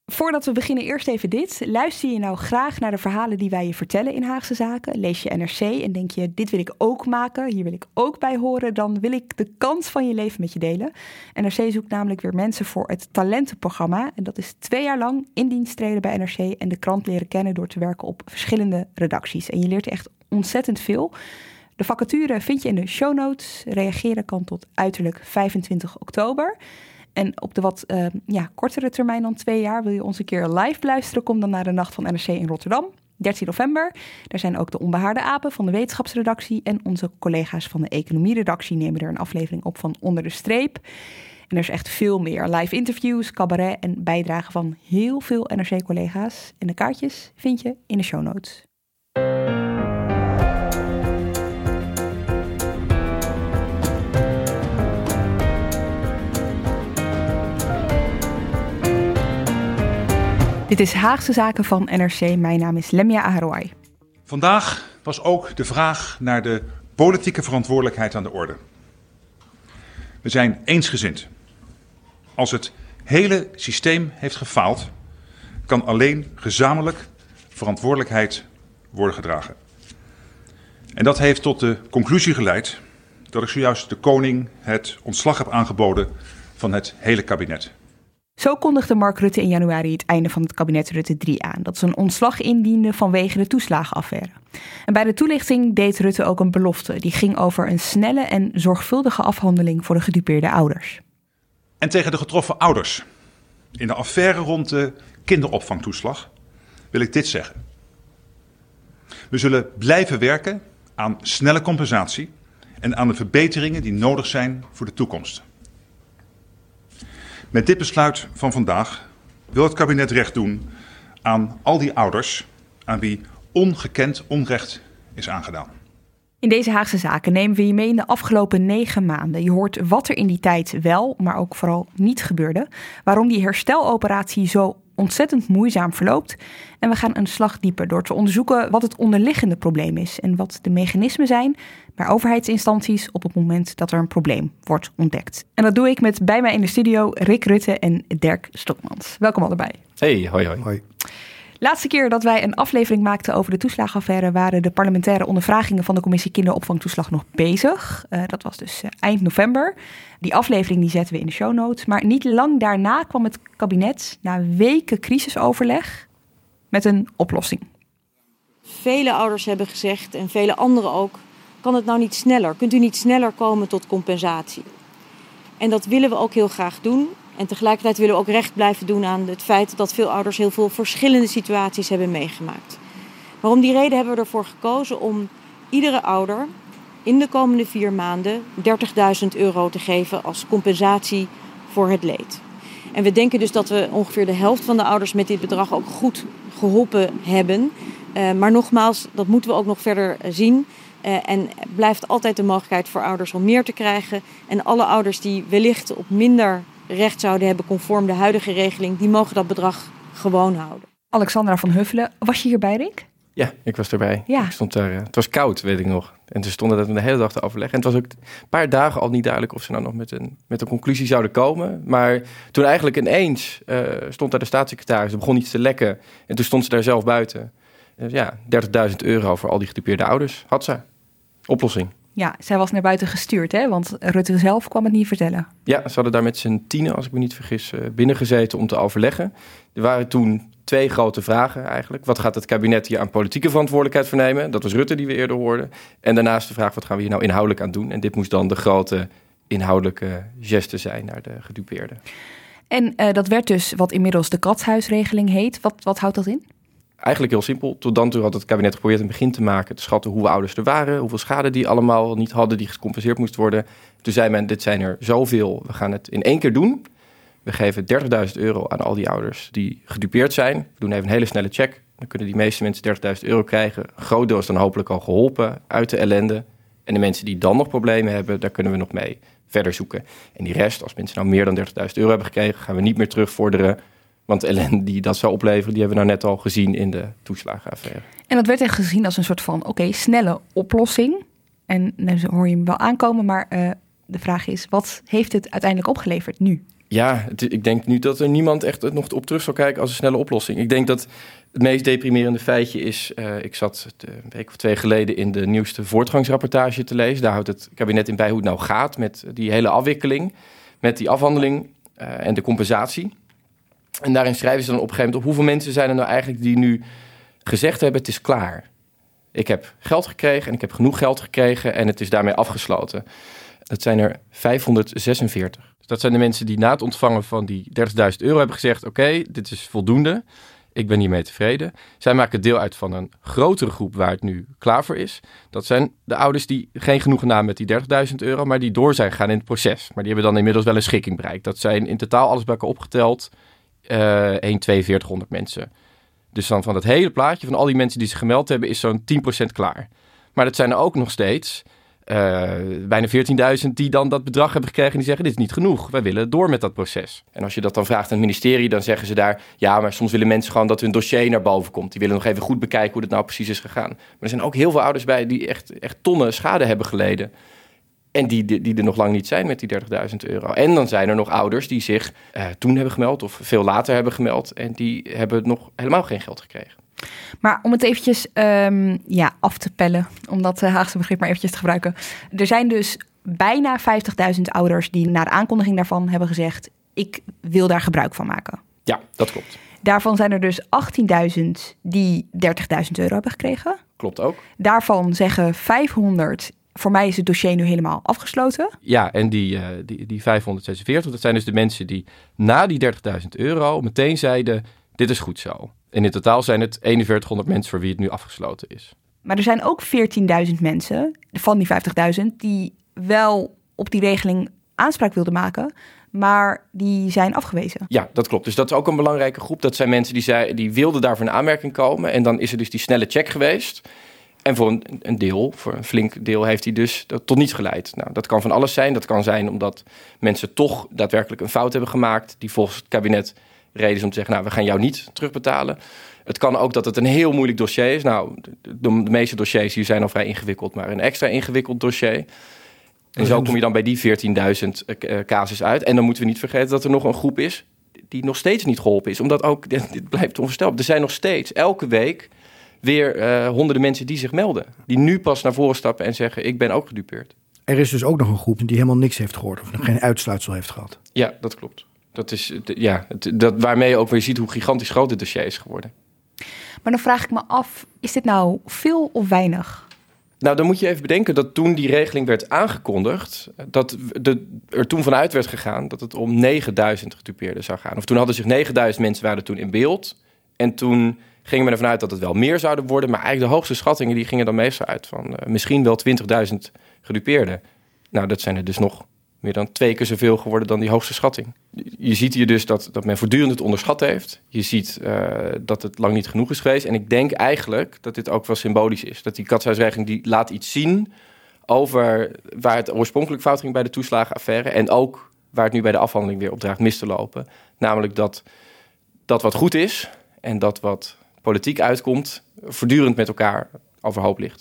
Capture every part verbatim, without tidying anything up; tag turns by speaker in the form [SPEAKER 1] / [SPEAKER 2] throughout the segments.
[SPEAKER 1] Voordat we beginnen, eerst even dit. Luister je nou graag naar de verhalen die wij je vertellen in Haagse Zaken? Lees je N R C en denk je, dit wil ik ook maken, hier wil ik ook bij horen? Dan wil ik de kans van je leven met je delen. N R C zoekt namelijk weer mensen voor het talentenprogramma. En dat is twee jaar lang in dienst treden bij N R C en de krant leren kennen door te werken op verschillende redacties. En je leert echt ontzettend veel. De vacature vind je in de show notes. Reageren kan tot uiterlijk vijfentwintig oktober. En op de wat uh, ja, kortere termijn dan twee jaar wil je ons een keer live beluisteren. Kom dan naar de Nacht van N R C in Rotterdam, dertien november. Daar zijn ook de onbehaarde apen van de wetenschapsredactie en onze collega's van de economieredactie nemen er een aflevering op van Onder de Streep. En er is echt veel meer. Live interviews, cabaret en bijdragen van heel veel N R C-collega's. En de kaartjes vind je in de show notes. Dit is Haagse Zaken van N R C. Mijn naam is Lemia Aharouai.
[SPEAKER 2] Vandaag was ook de vraag naar de politieke verantwoordelijkheid aan de orde. We zijn eensgezind. Als het hele systeem heeft gefaald, kan alleen gezamenlijk verantwoordelijkheid worden gedragen. En dat heeft tot de conclusie geleid dat ik zojuist de koning het ontslag heb aangeboden van het hele kabinet.
[SPEAKER 1] Zo kondigde Mark Rutte in januari het einde van het kabinet Rutte drie aan. Dat ze een ontslag indiende vanwege de toeslagenaffaire. En bij de toelichting deed Rutte ook een belofte. Die ging over een snelle en zorgvuldige afhandeling voor de gedupeerde ouders.
[SPEAKER 2] En tegen de getroffen ouders in de affaire rond de kinderopvangtoeslag wil ik dit zeggen. We zullen blijven werken aan snelle compensatie en aan de verbeteringen die nodig zijn voor de toekomst. Met dit besluit van vandaag wil het kabinet recht doen aan al die ouders aan wie ongekend onrecht is aangedaan.
[SPEAKER 1] In deze Haagse Zaken nemen we je mee in de afgelopen negen maanden. Je hoort wat er in die tijd wel, maar ook vooral niet gebeurde. Waarom die hersteloperatie zo ontzettend moeizaam verloopt. En we gaan een slag dieper door te onderzoeken wat het onderliggende probleem is. En wat de mechanismen zijn bij overheidsinstanties op het moment dat er een probleem wordt ontdekt. En dat doe ik met bij mij in de studio Rick Rutte en Dirk Stokmans. Welkom allebei.
[SPEAKER 3] Hey, hoi hoi. hoi.
[SPEAKER 1] Laatste keer dat wij een aflevering maakten over de toeslagenaffaire waren de parlementaire ondervragingen van de commissie kinderopvangtoeslag nog bezig. Uh, dat was dus uh, eind november. Die aflevering die zetten we in de show notes. Maar niet lang daarna kwam het kabinet na weken crisisoverleg met een oplossing.
[SPEAKER 4] Vele ouders hebben gezegd en vele anderen ook, kan het nou niet sneller? Kunt u niet sneller komen tot compensatie? En dat willen we ook heel graag doen. En tegelijkertijd willen we ook recht blijven doen aan het feit dat veel ouders heel veel verschillende situaties hebben meegemaakt. Maar om die reden hebben we ervoor gekozen om iedere ouder in de komende vier maanden dertigduizend euro te geven als compensatie voor het leed. En we denken dus dat we ongeveer de helft van de ouders met dit bedrag ook goed geholpen hebben. Uh, maar nogmaals, dat moeten we ook nog verder zien. Uh, en blijft altijd de mogelijkheid voor ouders om meer te krijgen. En alle ouders die wellicht op minder recht zouden hebben conform de huidige regeling, die mogen dat bedrag gewoon houden.
[SPEAKER 1] Alexandra van Huffelen, was je hierbij, Rick?
[SPEAKER 3] Ja, ik was erbij.
[SPEAKER 1] Ja.
[SPEAKER 3] Ik stond daar, het was koud, weet ik nog. En ze stonden dat de hele dag te overleggen. En het was ook een paar dagen al niet duidelijk of ze nou nog met een, met een conclusie zouden komen. Maar toen eigenlijk ineens uh, stond daar de staatssecretaris, er begon iets te lekken. En toen stond ze daar zelf buiten. Dus ja, dertigduizend euro voor al die gedupeerde ouders had ze. Oplossing.
[SPEAKER 1] Ja, zij was naar buiten gestuurd, hè? Want Rutte zelf kwam het niet vertellen.
[SPEAKER 3] Ja, ze hadden daar met z'n tienen, als ik me niet vergis, binnengezeten om te overleggen. Er waren toen twee grote vragen eigenlijk. Wat gaat het kabinet hier aan politieke verantwoordelijkheid vernemen? Dat was Rutte die we eerder hoorden. En daarnaast de vraag, wat gaan we hier nou inhoudelijk aan doen? En dit moest dan de grote inhoudelijke geste zijn naar de gedupeerden.
[SPEAKER 1] En uh, dat werd dus wat inmiddels de katshuisregeling heet. Wat, wat houdt dat in?
[SPEAKER 3] Eigenlijk heel simpel. Tot dan toe had het kabinet geprobeerd een begin te maken, te schatten hoe ouders er waren, hoeveel schade die allemaal niet hadden, die gecompenseerd moest worden. Toen zei men, dit zijn er zoveel, we gaan het in één keer doen. We geven dertigduizend euro aan al die ouders die gedupeerd zijn. We doen even een hele snelle check. Dan kunnen die meeste mensen dertigduizend euro krijgen. Een groot deel is dan hopelijk al geholpen uit de ellende. En de mensen die dan nog problemen hebben, daar kunnen we nog mee verder zoeken. En die rest, als mensen nou meer dan dertigduizend euro hebben gekregen, gaan we niet meer terugvorderen. Want de ellende die dat zou opleveren, die hebben we nou net al gezien in de toeslagenaffaire.
[SPEAKER 1] En dat werd echt gezien als een soort van, oké, okay, snelle oplossing. En dan hoor je hem wel aankomen, maar uh, de vraag is, wat heeft het uiteindelijk opgeleverd nu?
[SPEAKER 3] Ja, het, ik denk nu dat er niemand echt nog op terug zal kijken als een snelle oplossing. Ik denk dat het meest deprimerende feitje is... Uh, ik zat een week of twee geleden in de nieuwste voortgangsrapportage te lezen. Daar houdt het kabinet in bij hoe het nou gaat met die hele afwikkeling, met die afhandeling uh, en de compensatie. En daarin schrijven ze dan op een gegeven moment op hoeveel mensen zijn er nou eigenlijk die nu gezegd hebben: het is klaar. Ik heb geld gekregen en ik heb genoeg geld gekregen en het is daarmee afgesloten. Dat zijn er vijfhonderdzesenveertig. Dus dat zijn de mensen die na het ontvangen van die dertigduizend euro hebben gezegd: oké, okay, dit is voldoende. Ik ben hiermee tevreden. Zij maken deel uit van een grotere groep waar het nu klaar voor is. Dat zijn de ouders die geen genoegen namen met die dertigduizend euro, maar die door zijn gegaan in het proces. Maar die hebben dan inmiddels wel een schikking bereikt. Dat zijn in totaal alles bij elkaar opgeteld uh, een, twee, veertighonderd mensen. Dus dan van dat hele plaatje, van al die mensen die zich gemeld hebben, is zo'n tien procent klaar. Maar dat zijn er ook nog steeds uh, bijna veertienduizend die dan dat bedrag hebben gekregen en die zeggen: dit is niet genoeg, wij willen door met dat proces. En als je dat dan vraagt aan het ministerie, dan zeggen ze daar: ja, maar soms willen mensen gewoon dat hun dossier naar boven komt. Die willen nog even goed bekijken hoe het nou precies is gegaan. Maar er zijn ook heel veel ouders bij die echt, echt tonnen schade hebben geleden. En die, die, die er nog lang niet zijn met die dertigduizend euro. En dan zijn er nog ouders die zich uh, toen hebben gemeld of veel later hebben gemeld. En die hebben nog helemaal geen geld gekregen.
[SPEAKER 1] Maar om het eventjes um, ja, af te pellen, om dat uh, Haagse begrip maar eventjes te gebruiken. Er zijn dus bijna vijftigduizend ouders die na de aankondiging daarvan hebben gezegd: ik wil daar gebruik van maken.
[SPEAKER 3] Ja, dat klopt.
[SPEAKER 1] Daarvan zijn er dus achttienduizend die dertigduizend euro hebben gekregen.
[SPEAKER 3] Klopt ook.
[SPEAKER 1] Daarvan zeggen vijfhonderd... voor mij is het dossier nu helemaal afgesloten.
[SPEAKER 3] Ja, en die, uh, die, die vijfhonderdzesenveertig, dat zijn dus de mensen die na die dertigduizend euro meteen zeiden: dit is goed zo. En in totaal zijn het eenenveertighonderd mensen voor wie het nu afgesloten is.
[SPEAKER 1] Maar er zijn ook veertienduizend mensen van die vijftigduizend die wel op die regeling aanspraak wilden maken, maar die zijn afgewezen.
[SPEAKER 3] Ja, dat klopt. Dus dat is ook een belangrijke groep. Dat zijn mensen die, zei, die wilden daarvoor in aanmerking komen. En dan is er dus die snelle check geweest. En voor een, een deel, voor een flink deel, heeft hij dus tot niets geleid. Nou, dat kan van alles zijn. Dat kan zijn omdat mensen toch daadwerkelijk een fout hebben gemaakt, die volgens het kabinet reden is om te zeggen: nou, we gaan jou niet terugbetalen. Het kan ook dat het een heel moeilijk dossier is. Nou, de, de, de meeste dossiers hier zijn al vrij ingewikkeld, maar een extra ingewikkeld dossier. En zo kom je dan bij die veertienduizend uh, casus uit. En dan moeten we niet vergeten dat er nog een groep is die nog steeds niet geholpen is. Omdat ook, dit, dit blijft onvoorstelbaar, er zijn nog steeds elke week weer uh, honderden mensen die zich melden. Die nu pas naar voren stappen en zeggen: ik ben ook gedupeerd.
[SPEAKER 5] Er is dus ook nog een groep die helemaal niks heeft gehoord of nog geen uitsluitsel heeft gehad.
[SPEAKER 3] Ja, dat klopt. Dat is ja, het, dat, waarmee je ook weer ziet hoe gigantisch groot dit dossier is geworden.
[SPEAKER 1] Maar dan vraag ik me af, is dit nou veel of weinig?
[SPEAKER 3] Nou, dan moet je even bedenken dat toen die regeling werd aangekondigd, dat de, er toen vanuit werd gegaan dat het om negenduizend gedupeerden zou gaan. Of toen hadden zich negenduizend mensen waren toen in beeld. En toen gingen we ervan uit dat het wel meer zouden worden. Maar eigenlijk de hoogste schattingen die gingen dan meestal uit van uh, misschien wel twintigduizend gedupeerden. Nou, dat zijn er dus nog meer dan twee keer zoveel geworden dan die hoogste schatting. Je ziet hier dus dat, dat men voortdurend het onderschat heeft. Je ziet uh, dat het lang niet genoeg is geweest. En ik denk eigenlijk dat dit ook wel symbolisch is. Dat die katshuisregeling die laat iets zien over waar het oorspronkelijk fout ging bij de toeslagenaffaire. En ook waar het nu bij de afhandeling weer op draagt mis te lopen. Namelijk dat dat wat goed is en dat wat politiek uitkomt voortdurend met elkaar overhoop ligt.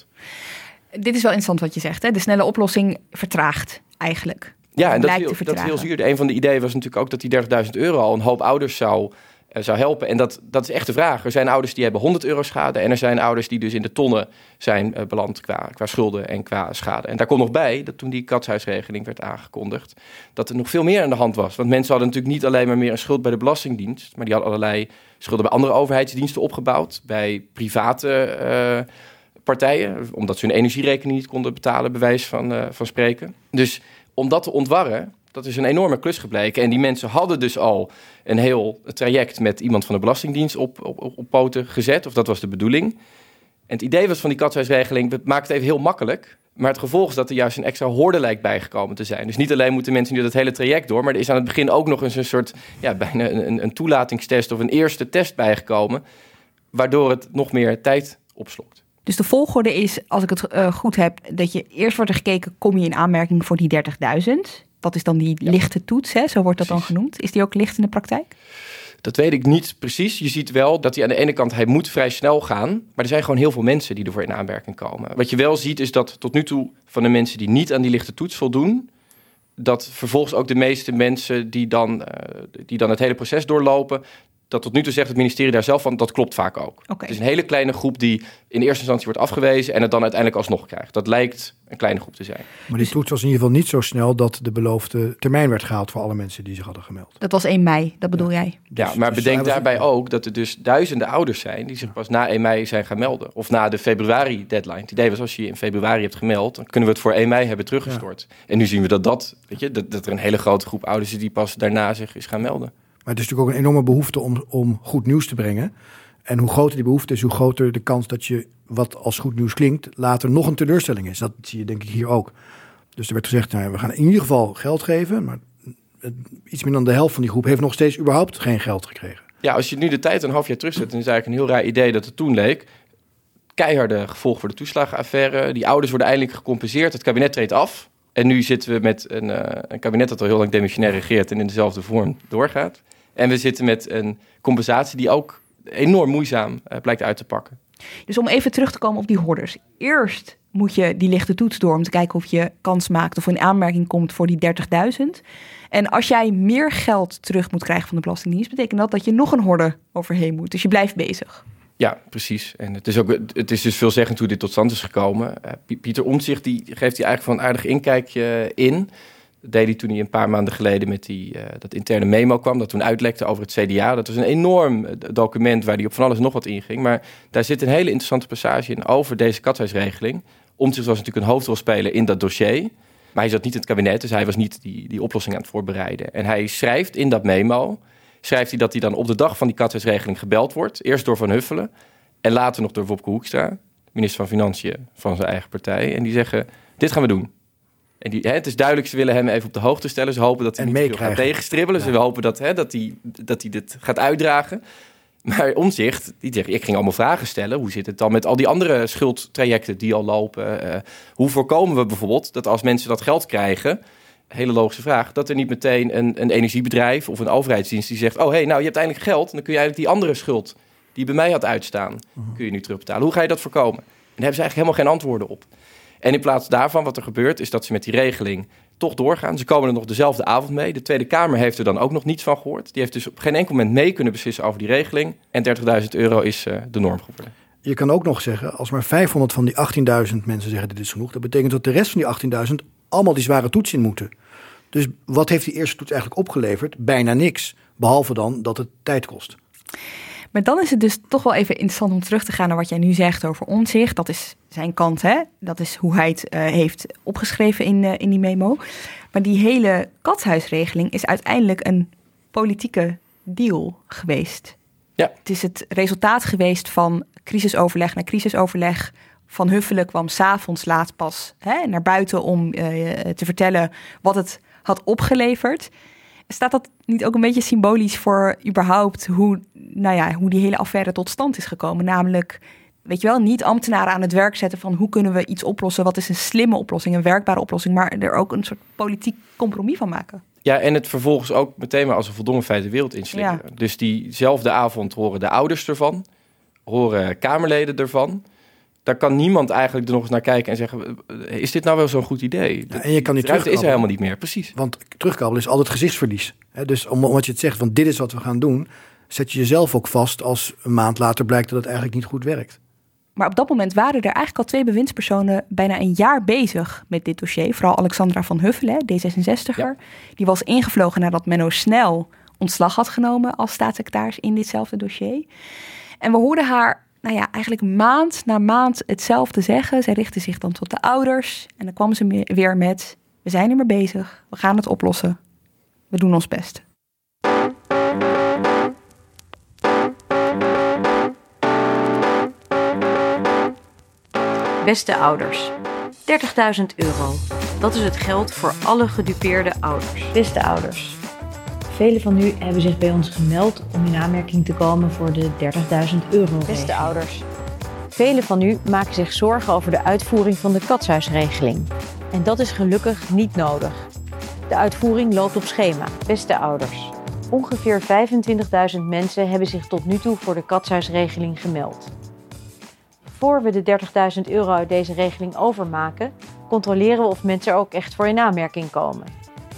[SPEAKER 1] Dit is wel interessant wat je zegt, hè? De snelle oplossing vertraagt eigenlijk.
[SPEAKER 3] Ja, en dat is, heel, dat is heel zuur. Een van de ideeën was natuurlijk ook dat die dertigduizend euro al een hoop ouders zou, uh, zou helpen. En dat, dat is echt de vraag. Er zijn ouders die hebben honderd euro schade en er zijn ouders die dus in de tonnen zijn uh, beland qua, qua schulden en qua schade. En daar komt nog bij dat toen die katshuisregeling werd aangekondigd, dat er nog veel meer aan de hand was. Want mensen hadden natuurlijk niet alleen maar meer een schuld bij de Belastingdienst, maar die hadden allerlei schulden bij andere overheidsdiensten opgebouwd, bij private uh, partijen, omdat ze hun energierekening niet konden betalen, bij wijze van, uh, van spreken. Dus om dat te ontwarren, dat is een enorme klus gebleken. En die mensen hadden dus al een heel traject met iemand van de Belastingdienst op, op, op poten gezet. Of dat was de bedoeling. En het idee was van die katshuisregeling, we maken het even heel makkelijk. Maar het gevolg is dat er juist een extra horde lijkt bijgekomen te zijn. Dus niet alleen moeten mensen nu dat hele traject door, maar er is aan het begin ook nog eens een soort, ja, bijna een, een toelatingstest of een eerste test bijgekomen, waardoor het nog meer tijd opslokt.
[SPEAKER 1] Dus de volgorde is, als ik het uh, goed heb, dat je eerst wordt er gekeken, kom je in aanmerking voor die dertigduizend? Dat is dan die ja. lichte toets, hè? Zo wordt dat precies dan genoemd. Is die ook licht in de praktijk?
[SPEAKER 3] Dat weet ik niet precies. Je ziet wel dat hij aan de ene kant, hij moet vrij snel gaan, maar er zijn gewoon heel veel mensen die ervoor in aanmerking komen. Wat je wel ziet is dat tot nu toe van de mensen die niet aan die lichte toets voldoen, dat vervolgens ook de meeste mensen die dan, uh, die dan het hele proces doorlopen, dat tot nu toe zegt het ministerie daar zelf van, dat klopt vaak ook.
[SPEAKER 1] Okay.
[SPEAKER 3] Het is een hele kleine groep die in eerste instantie wordt afgewezen en het dan uiteindelijk alsnog krijgt. Dat lijkt een kleine groep te zijn.
[SPEAKER 5] Maar die toets was in ieder geval niet zo snel dat de beloofde termijn werd gehaald voor alle mensen die zich hadden gemeld.
[SPEAKER 1] Dat was één mei, dat bedoel
[SPEAKER 5] ja.
[SPEAKER 1] jij?
[SPEAKER 3] Ja,
[SPEAKER 5] Dus,
[SPEAKER 3] maar
[SPEAKER 5] dus
[SPEAKER 3] bedenk daarbij
[SPEAKER 5] het...
[SPEAKER 3] ook dat er dus duizenden ouders zijn die zich pas na één mei zijn gaan melden. Of na de februari deadline. Het idee was, als je je in februari hebt gemeld, dan kunnen we het voor één mei hebben teruggestort. Ja. En nu zien we dat, dat, weet je, dat, dat er een hele grote groep ouders is die pas daarna zich is gaan melden.
[SPEAKER 5] Maar het is natuurlijk ook een enorme behoefte om, om goed nieuws te brengen. En hoe groter die behoefte is, hoe groter de kans dat je, wat als goed nieuws klinkt, later nog een teleurstelling is. Dat zie je denk ik hier ook. Dus er werd gezegd, nou, we gaan in ieder geval geld geven. Maar iets meer dan de helft van die groep heeft nog steeds überhaupt geen geld gekregen.
[SPEAKER 3] Ja, als je nu de tijd een half jaar terugzet, dan is eigenlijk een heel raar idee dat het toen leek. Keiharde gevolg voor de toeslagenaffaire. Die ouders worden eindelijk gecompenseerd. Het kabinet treedt af. En nu zitten we met een, uh, een kabinet dat al heel lang demissionair regeert en in dezelfde vorm doorgaat. En we zitten met een compensatie die ook enorm moeizaam uh, blijkt uit te pakken.
[SPEAKER 1] Dus om even terug te komen op die hoorders. Eerst moet je die lichte toets door om te kijken of je kans maakt of in aanmerking komt voor die dertigduizend. En als jij meer geld terug moet krijgen van de Belastingdienst, betekent dat dat je nog een horde overheen moet. Dus je blijft bezig.
[SPEAKER 3] Ja, precies. En het is, ook, het is dus veelzeggend hoe dit tot stand is gekomen. Uh, Pieter Omtzigt die geeft hier eigenlijk van een aardig inkijkje in. Dat deed hij toen hij een paar maanden geleden met die, uh, dat interne memo kwam, dat toen uitlekte over het C D A. Dat was een enorm document waar hij op van alles nog wat in ging. Maar daar zit een hele interessante passage in over deze katshuisregeling. Omtzigt was natuurlijk een hoofdrolspeler in dat dossier. Maar hij zat niet in het kabinet, dus hij was niet die, die oplossing aan het voorbereiden. En hij schrijft in dat memo, schrijft hij dat hij dan op de dag van die katshuisregeling gebeld wordt. Eerst door Van Huffelen en later nog door Wopke Hoekstra, minister van Financiën van zijn eigen partij. En die zeggen, dit gaan we doen. En die, hè, het is duidelijk, ze willen hem even op de hoogte stellen. Ze hopen dat hij en niet veel gaat tegenstribbelen. Ja. Ze hopen dat, hè, dat, hij, dat hij dit gaat uitdragen. Maar Omtzigt, die zegt, ik ging allemaal vragen stellen. Hoe zit het dan met al die andere schuldtrajecten die al lopen? Uh, hoe voorkomen we bijvoorbeeld dat als mensen dat geld krijgen, hele logische vraag, dat er niet meteen een, een energiebedrijf of een overheidsdienst die zegt, oh hé, hey, nou je hebt eindelijk geld, dan kun je eigenlijk die andere schuld die bij mij had uitstaan, uh-huh. kun je nu terugbetalen. Hoe ga je dat voorkomen? En daar hebben ze eigenlijk helemaal geen antwoorden op. En in plaats daarvan, wat er gebeurt, is dat ze met die regeling toch doorgaan. Ze komen er nog dezelfde avond mee. De Tweede Kamer heeft er dan ook nog niets van gehoord. Die heeft dus op geen enkel moment mee kunnen beslissen over die regeling. En dertigduizend euro is uh, de norm geworden.
[SPEAKER 5] Je kan ook nog zeggen, als maar vijfhonderd van die achttienduizend mensen zeggen dit is genoeg, dat betekent dat de rest van die achttienduizend allemaal die zware toets in moeten. Dus wat heeft die eerste toets eigenlijk opgeleverd? Bijna niks. Behalve dan dat het tijd kost.
[SPEAKER 1] Maar dan is het dus toch wel even interessant om terug te gaan naar wat jij nu zegt over Omtzigt. Dat is zijn kant, hè? Dat is hoe hij het uh, heeft opgeschreven in, uh, in die memo. Maar die hele katshuisregeling is uiteindelijk een politieke deal geweest.
[SPEAKER 3] Ja.
[SPEAKER 1] Het is het resultaat geweest van crisisoverleg naar crisisoverleg. Van Huffelen kwam 's avonds laat pas hè, naar buiten om uh, te vertellen wat het had opgeleverd. Staat dat niet ook een beetje symbolisch voor überhaupt hoe, nou ja, hoe die hele affaire tot stand is gekomen? Namelijk, weet je wel, niet ambtenaren aan het werk zetten van hoe kunnen we iets oplossen? Wat is een slimme oplossing, een werkbare oplossing? Maar er ook een soort politiek compromis van maken.
[SPEAKER 3] Ja, en het vervolgens ook meteen maar als een voldongen feit de wereld inslingeren. Ja. Dus diezelfde avond horen de ouders ervan, horen Kamerleden ervan. Daar kan niemand eigenlijk er nog eens naar kijken en zeggen, is dit nou wel zo'n goed idee?
[SPEAKER 5] Ja, en je kan niet
[SPEAKER 3] terugkabbelen. is er helemaal niet meer, precies.
[SPEAKER 5] Want terugkabbelen is altijd gezichtsverlies. He, dus omdat je het zegt, van dit is wat we gaan doen, zet je jezelf ook vast als een maand later blijkt dat het eigenlijk niet goed werkt.
[SPEAKER 1] Maar op dat moment waren er eigenlijk al twee bewindspersonen bijna een jaar bezig met dit dossier. Vooral Alexandra van Huffelen, D zesenzestigger. Ja. Die was ingevlogen nadat Menno Snel ontslag had genomen als staatssecretaris in ditzelfde dossier. En we hoorden haar, nou ja, eigenlijk maand na maand hetzelfde zeggen. Zij richtte zich dan tot de ouders. En dan kwam ze weer met, we zijn er mee bezig. We gaan het oplossen. We doen ons best.
[SPEAKER 4] Beste ouders, dertigduizend euro. Dat is het geld voor alle gedupeerde ouders. Beste ouders, velen van u hebben zich bij ons gemeld om in aanmerking te komen voor de dertigduizend euro. Beste ouders, velen van u maken zich zorgen over de uitvoering van de katshuisregeling. En dat is gelukkig niet nodig. De uitvoering loopt op schema. Beste ouders, ongeveer vijfentwintigduizend mensen hebben zich tot nu toe voor de katshuisregeling gemeld. Voor we de dertigduizend euro uit deze regeling overmaken, controleren we of mensen er ook echt voor in aanmerking komen.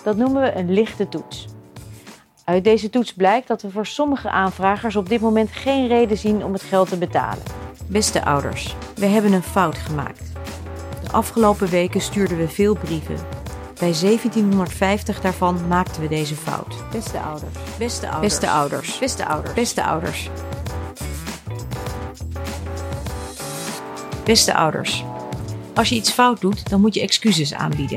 [SPEAKER 4] Dat noemen we een lichte toets. Uit deze toets blijkt dat we voor sommige aanvragers op dit moment geen reden zien om het geld te betalen. Beste ouders, we hebben een fout gemaakt. De afgelopen weken stuurden we veel brieven. Bij zeventienhonderdvijftig daarvan maakten we deze fout. Beste ouders. Beste ouders. Beste ouders. Beste ouders. Beste ouders. Beste ouders. Als je iets fout doet, dan moet je excuses aanbieden.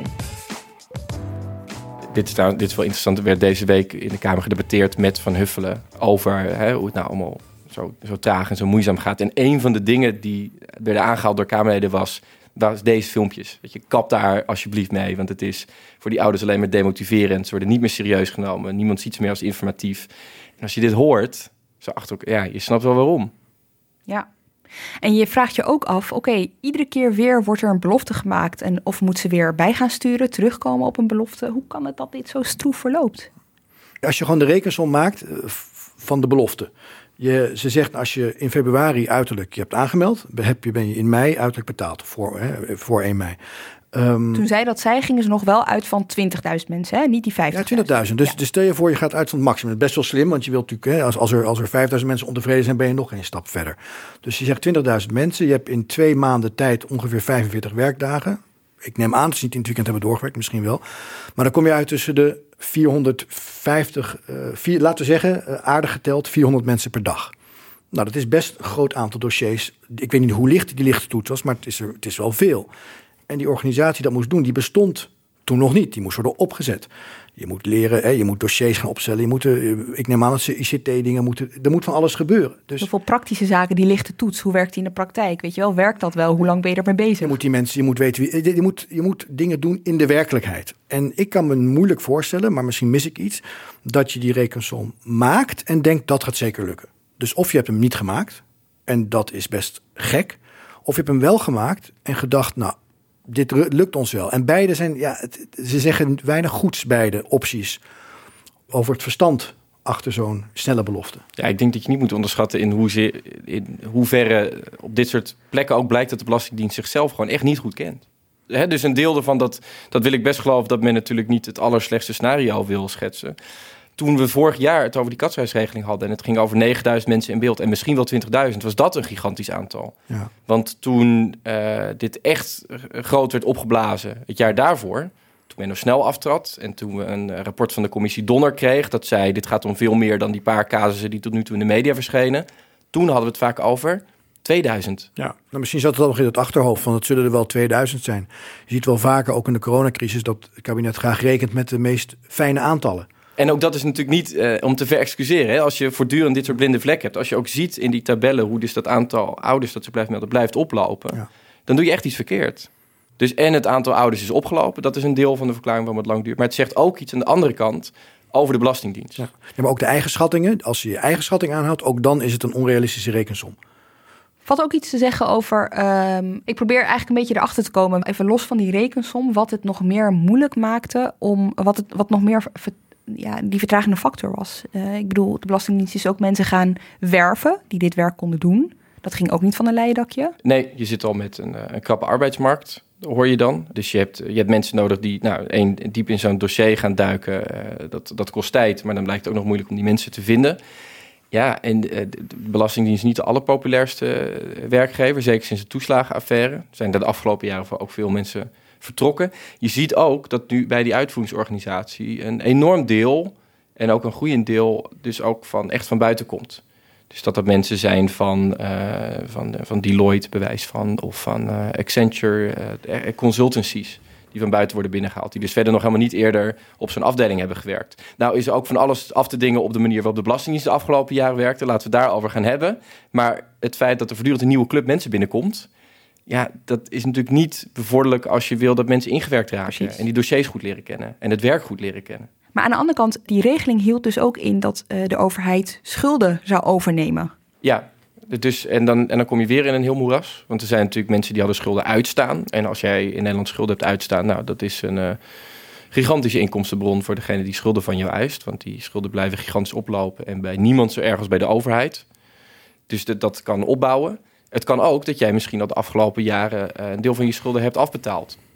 [SPEAKER 3] Dit is, nou, dit is wel interessant. Er werd deze week in de Kamer gedebatteerd met Van Huffelen over hè, hoe het nou allemaal zo, zo traag en zo moeizaam gaat. En een van de dingen die werden aangehaald door Kamerleden was, was deze filmpjes. Dat je kap daar alsjeblieft mee, want het is voor die ouders alleen maar demotiverend. Ze worden niet meer serieus genomen. Niemand ziet ze meer als informatief. En als je dit hoort, zo achter elkaar, ja, je snapt wel waarom.
[SPEAKER 1] Ja. En je vraagt je ook af, oké, okay, iedere keer weer wordt er een belofte gemaakt. En of moet ze weer bij gaan sturen, terugkomen op een belofte? Hoe kan het dat dit zo stroef verloopt?
[SPEAKER 5] Als je gewoon de rekensom maakt van de belofte. Je, ze zegt, als je in februari uiterlijk je hebt aangemeld, heb je, ben je in mei uiterlijk betaald, voor, hè, voor één mei. Um,
[SPEAKER 1] Toen zij dat zei, gingen ze nog wel uit van twintigduizend mensen, hè? Niet die vijftigduizend.
[SPEAKER 5] Ja, twintigduizend. Dus, ja. dus stel je voor, je gaat uit van het maximum. Dat is best wel slim, want je wilt natuurlijk, hè, als, als, er, als er vijfduizend mensen ontevreden zijn, ben je nog een stap verder. Dus je zegt twintigduizend mensen. Je hebt in twee maanden tijd ongeveer vijfenveertig werkdagen. Ik neem aan dat ze niet in het weekend hebben doorgewerkt, misschien wel. Maar dan kom je uit tussen de vierhonderdvijftig, uh, vier, laten we zeggen, uh, aardig geteld, vierhonderd mensen per dag. Nou, dat is best een groot aantal dossiers. Ik weet niet hoe licht die lichte toets was, maar het is, er, het is wel veel. En die organisatie dat moest doen, die bestond toen nog niet. Die moest worden opgezet. Je moet leren, hè, je moet dossiers gaan opstellen. Je moet, ik neem aan dat ze I C T-dingen moeten. Er moet van alles gebeuren. Dus
[SPEAKER 1] zoveel praktische zaken, die lichte toets. Hoe werkt die in de praktijk? Weet je wel, werkt dat wel? Hoe lang ben je ermee bezig?
[SPEAKER 5] Je moet die mensen, je moet weten wie. Je moet, je moet dingen doen in de werkelijkheid. En ik kan me moeilijk voorstellen, maar misschien mis ik iets, dat je die rekensom maakt en denkt dat gaat zeker lukken. Dus of je hebt hem niet gemaakt, en dat is best gek, of je hebt hem wel gemaakt en gedacht, nou, dit lukt ons wel. En beide zijn, ja, het, ze zeggen weinig goeds, beide opties, over het verstand achter zo'n snelle belofte.
[SPEAKER 3] Ja, ik denk dat je niet moet onderschatten in, hoezeer, in hoeverre op dit soort plekken ook blijkt dat de Belastingdienst zichzelf gewoon echt niet goed kent. He, dus een deel ervan, dat, dat wil ik best geloven, dat men natuurlijk niet het allerslechtste scenario wil schetsen. Toen we vorig jaar het over die katshuisregeling hadden en het ging over negenduizend mensen in beeld en misschien wel twintigduizend, was dat een gigantisch aantal.
[SPEAKER 5] Ja.
[SPEAKER 3] Want toen uh, dit echt groot werd opgeblazen, het jaar daarvoor, toen men nog snel aftrad en toen we een rapport van de commissie Donner kregen, dat zei, dit gaat om veel meer dan die paar casussen die tot nu toe in de media verschenen. Toen hadden we het vaak over tweeduizend.
[SPEAKER 5] Ja, nou misschien zat het al nog in het achterhoofd van het zullen er wel tweeduizend zijn. Je ziet wel vaker, ook in de coronacrisis, dat het kabinet graag rekent met de meest fijne aantallen.
[SPEAKER 3] En ook dat is natuurlijk niet uh, om te verexcuseren. Hè? Als je voortdurend dit soort blinde vlekken hebt, als je ook ziet in die tabellen hoe dus dat aantal ouders dat ze blijft melden blijft oplopen, ja, dan doe je echt iets verkeerd. Dus en het aantal ouders is opgelopen, dat is een deel van de verklaring waarom het lang duurt. Maar het zegt ook iets aan de andere kant over de Belastingdienst.
[SPEAKER 5] Ja. Ja, maar ook de eigen schattingen, als je je eigen schatting aanhoudt, ook dan is het een onrealistische rekensom.
[SPEAKER 1] Valt ook iets te zeggen over, um, ik probeer eigenlijk een beetje erachter te komen, even los van die rekensom, wat het nog meer moeilijk maakte om, wat het wat nog meer ver, ja, die vertragende factor was. Uh, ik bedoel, de Belastingdienst is ook mensen gaan werven die dit werk konden doen. Dat ging ook niet van een leien dakje.
[SPEAKER 3] Nee, je zit al met een, een krappe arbeidsmarkt, hoor je dan. Dus je hebt, je hebt mensen nodig die nou, één, diep in zo'n dossier gaan duiken. Uh, dat, dat kost tijd, maar dan blijkt het ook nog moeilijk om die mensen te vinden. Ja, en de, de Belastingdienst is niet de allerpopulairste werkgever, zeker sinds de toeslagenaffaire. Er zijn er de afgelopen jaren ook veel mensen vertrokken. Je ziet ook dat nu bij die uitvoeringsorganisatie een enorm deel en ook een groeiend deel dus ook van echt van buiten komt. Dus dat dat mensen zijn van, uh, van, van Deloitte, bewijs van, of van uh, Accenture, uh, consultancies die van buiten worden binnengehaald, die dus verder nog helemaal niet eerder op zo'n afdeling hebben gewerkt. Nou is er ook van alles af te dingen op de manier waarop de Belastingdienst de afgelopen jaren werkte. Laten we het daarover gaan hebben. Maar het feit dat er voortdurend een nieuwe club mensen binnenkomt, ja, dat is natuurlijk niet bevorderlijk als je wil dat mensen ingewerkt raken. Precies. En die dossiers goed leren kennen en het werk goed leren kennen.
[SPEAKER 1] Maar aan de andere kant, die regeling hield dus ook in dat uh, de overheid schulden zou overnemen.
[SPEAKER 3] Ja, dus, en, dan, en dan kom je weer in een heel moeras. Want er zijn natuurlijk mensen die hadden schulden uitstaan. En als jij in Nederland schulden hebt uitstaan, nou, dat is een uh, gigantische inkomstenbron voor degene die schulden van jou eist. Want die schulden blijven gigantisch oplopen en bij niemand zo erg als bij de overheid. Dus dat, dat kan opbouwen. Het kan ook dat jij misschien al de afgelopen jaren uh, een deel van je schulden hebt afbetaald.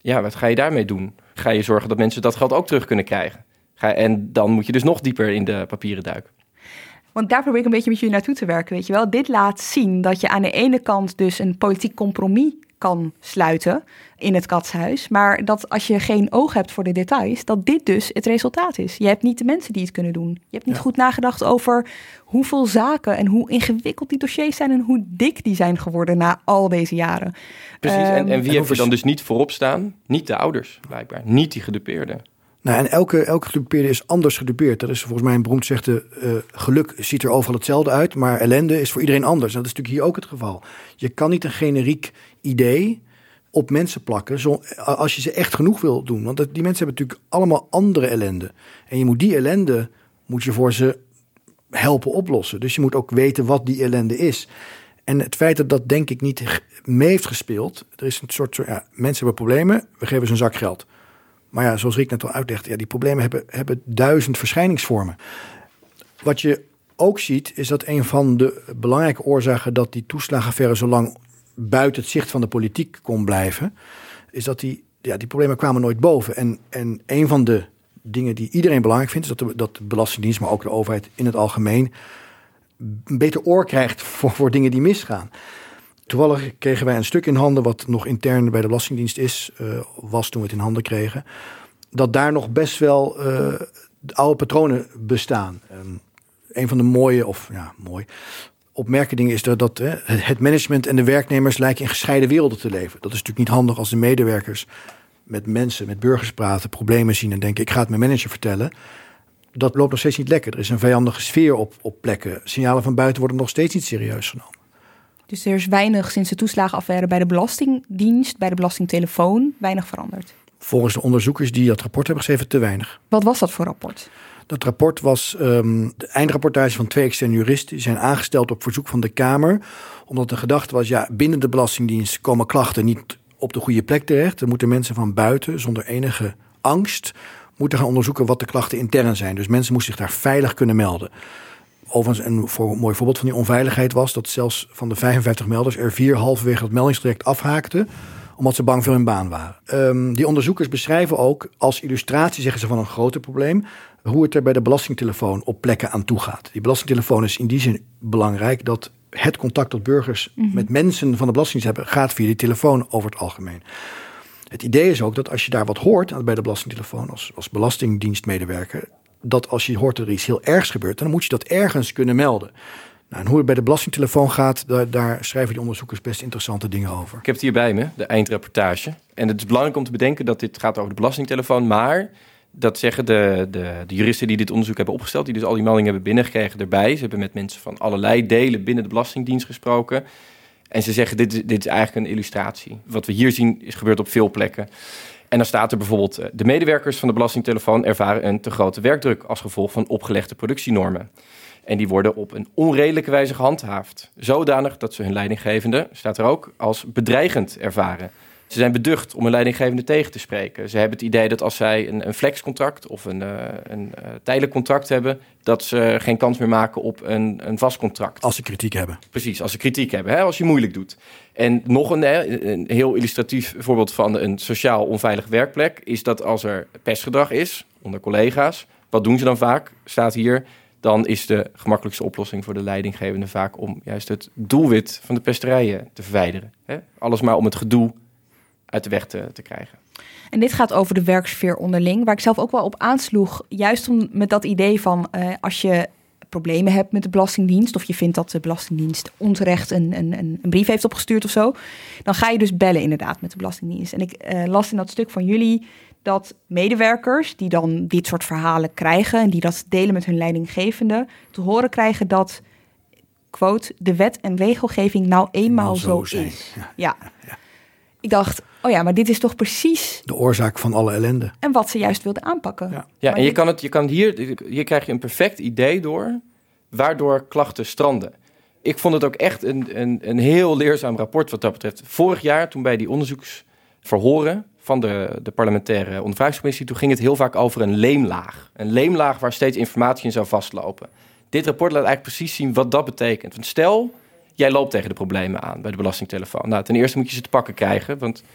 [SPEAKER 3] Ja, wat ga je daarmee doen? Ga je zorgen dat mensen dat geld ook terug kunnen krijgen? Ga, en dan moet je dus nog dieper in de papieren duiken.
[SPEAKER 1] Want daar probeer ik een beetje met jullie naartoe te werken, weet je wel. Dit laat zien dat je aan de ene kant dus een politiek compromis kan sluiten in het katshuis. Maar dat als je geen oog hebt voor de details, dat dit dus het resultaat is. Je hebt niet de mensen die het kunnen doen. Je hebt niet ja. goed nagedacht over hoeveel zaken en hoe ingewikkeld die dossiers zijn en hoe dik die zijn geworden na al deze jaren.
[SPEAKER 3] Precies, um, en, en wie
[SPEAKER 5] en
[SPEAKER 3] heeft er dan dus niet voorop staan? Niet de ouders, blijkbaar. Niet die gedupeerden.
[SPEAKER 5] Nou, en elke, elke gedupeerde is anders gedupeerd. Dat is volgens mij een beroemd gezegde, uh, geluk ziet er overal hetzelfde uit, maar ellende is voor iedereen anders. En dat is natuurlijk hier ook het geval. Je kan niet een generiek idee op mensen plakken, zo, als je ze echt genoeg wil doen. Want die mensen hebben natuurlijk allemaal andere ellende. En je moet die ellende, moet je voor ze helpen oplossen. Dus je moet ook weten wat die ellende is. En het feit dat dat denk ik niet mee heeft gespeeld, er is een soort, ja, mensen hebben problemen, we geven ze een zak geld. Maar ja, zoals Rick net al uitlegde, ja, die problemen hebben, hebben duizend verschijningsvormen. Wat je ook ziet, is dat een van de belangrijke oorzaken dat die toeslagenaffaire zo lang buiten het zicht van de politiek kon blijven, is dat die, ja, die problemen kwamen nooit boven. En, en een van de dingen die iedereen belangrijk vindt, is dat de, dat de Belastingdienst, maar ook de overheid in het algemeen, een beter oor krijgt voor, voor dingen die misgaan. Toevallig kregen wij een stuk in handen, wat nog intern bij de Belastingdienst is, uh, was toen we het in handen kregen, dat daar nog best wel uh, oude patronen bestaan. Um, een van de mooie, of ja, mooi, opmerkelijke dingen is dat, dat uh, het management en de werknemers lijken in gescheiden werelden te leven. Dat is natuurlijk niet handig als de medewerkers met mensen, met burgers praten, problemen zien en denken, ik ga het mijn manager vertellen. Dat loopt nog steeds niet lekker. Er is een vijandige sfeer op, op plekken. Signalen van buiten worden nog steeds niet serieus genomen.
[SPEAKER 1] Dus er is weinig sinds de toeslagenaffaire bij de Belastingdienst, bij de Belastingtelefoon, weinig veranderd.
[SPEAKER 5] Volgens de onderzoekers die dat rapport hebben geschreven, te weinig.
[SPEAKER 1] Wat was dat voor rapport?
[SPEAKER 5] Dat rapport was um, de eindrapportage van twee externe juristen. Die zijn aangesteld op verzoek van de Kamer. Omdat de gedachte was, ja, binnen de Belastingdienst komen klachten niet op de goede plek terecht. Er moeten mensen van buiten, zonder enige angst, moeten gaan onderzoeken wat de klachten intern zijn. Dus mensen moesten zich daar veilig kunnen melden. Overigens, een voor, mooi voorbeeld van die onveiligheid was dat zelfs van de vijfenvijftig melders er vier halverwege het meldingstraject afhaakten, omdat ze bang voor hun baan waren. Um, die onderzoekers beschrijven ook als illustratie, zeggen ze, van een groter probleem, hoe het er bij de belastingtelefoon op plekken aan toe gaat. Die belastingtelefoon is in die zin belangrijk dat het contact tot burgers mm-hmm. met mensen van de Belastingdienst hebben, gaat via die telefoon over het algemeen. Het idee is ook dat als je daar wat hoort bij de belastingtelefoon als, als belastingdienstmedewerker, dat als je hoort dat er iets heel ergs gebeurt, dan moet je dat ergens kunnen melden. Nou, en hoe het bij de belastingtelefoon gaat, daar, daar schrijven die onderzoekers best interessante dingen over.
[SPEAKER 3] Ik heb het hier bij me, de eindrapportage. En het is belangrijk om te bedenken dat dit gaat over de belastingtelefoon, maar dat zeggen de, de, de juristen die dit onderzoek hebben opgesteld, die dus al die meldingen hebben binnengekregen erbij. Ze hebben met mensen van allerlei delen binnen de Belastingdienst gesproken. En ze zeggen, dit, dit is eigenlijk een illustratie. Wat we hier zien is gebeurd op veel plekken. En dan staat er bijvoorbeeld, de medewerkers van de Belastingtelefoon ervaren een te grote werkdruk als gevolg van opgelegde productienormen. En die worden op een onredelijke wijze gehandhaafd. Zodanig dat ze hun leidinggevende, staat er ook, als bedreigend ervaren. Ze zijn beducht om een leidinggevende tegen te spreken. Ze hebben het idee dat als zij een, een flexcontract of een, uh, een uh, tijdelijk contract hebben, dat ze geen kans meer maken op een, een vast contract.
[SPEAKER 5] Als ze kritiek hebben.
[SPEAKER 3] Precies, als ze kritiek hebben, hè, als je moeilijk doet. En nog een, een heel illustratief voorbeeld van een sociaal onveilige werkplek is dat als er pestgedrag is onder collega's, wat doen ze dan vaak? Staat hier, dan is de gemakkelijkste oplossing voor de leidinggevende vaak om juist het doelwit van de pesterijen te verwijderen. Hè? Alles maar om het gedoe uit de weg te, te krijgen.
[SPEAKER 1] En dit gaat over de werksfeer onderling, waar ik zelf ook wel op aansloeg. Juist om, met dat idee van uh, als je problemen hebt met de Belastingdienst, of je vindt dat de Belastingdienst onterecht een, een, een brief heeft opgestuurd of zo, dan ga je dus bellen inderdaad met de Belastingdienst. En ik uh, las in dat stuk van jullie dat medewerkers die dan dit soort verhalen krijgen en die dat delen met hun leidinggevende, te horen krijgen dat, quote, de wet en regelgeving nou eenmaal zo, zo is. Ja. Ja. Ja. Ik dacht, oh ja, maar dit is toch precies
[SPEAKER 5] de oorzaak van alle ellende.
[SPEAKER 1] En wat ze juist wilden aanpakken.
[SPEAKER 3] Ja, ja en je kan het, je kan hier, hier krijg je een perfect idee door, waardoor klachten stranden. Ik vond het ook echt een, een, een heel leerzaam rapport wat dat betreft. Vorig jaar, toen bij die onderzoeksverhoren van de, de parlementaire ondervragingscommissie, toen ging het heel vaak over een leemlaag. Een leemlaag waar steeds informatie in zou vastlopen. Dit rapport laat eigenlijk precies zien wat dat betekent. Want stel, jij loopt tegen de problemen aan bij de belastingtelefoon. Nou, ten eerste moet je ze te pakken krijgen, want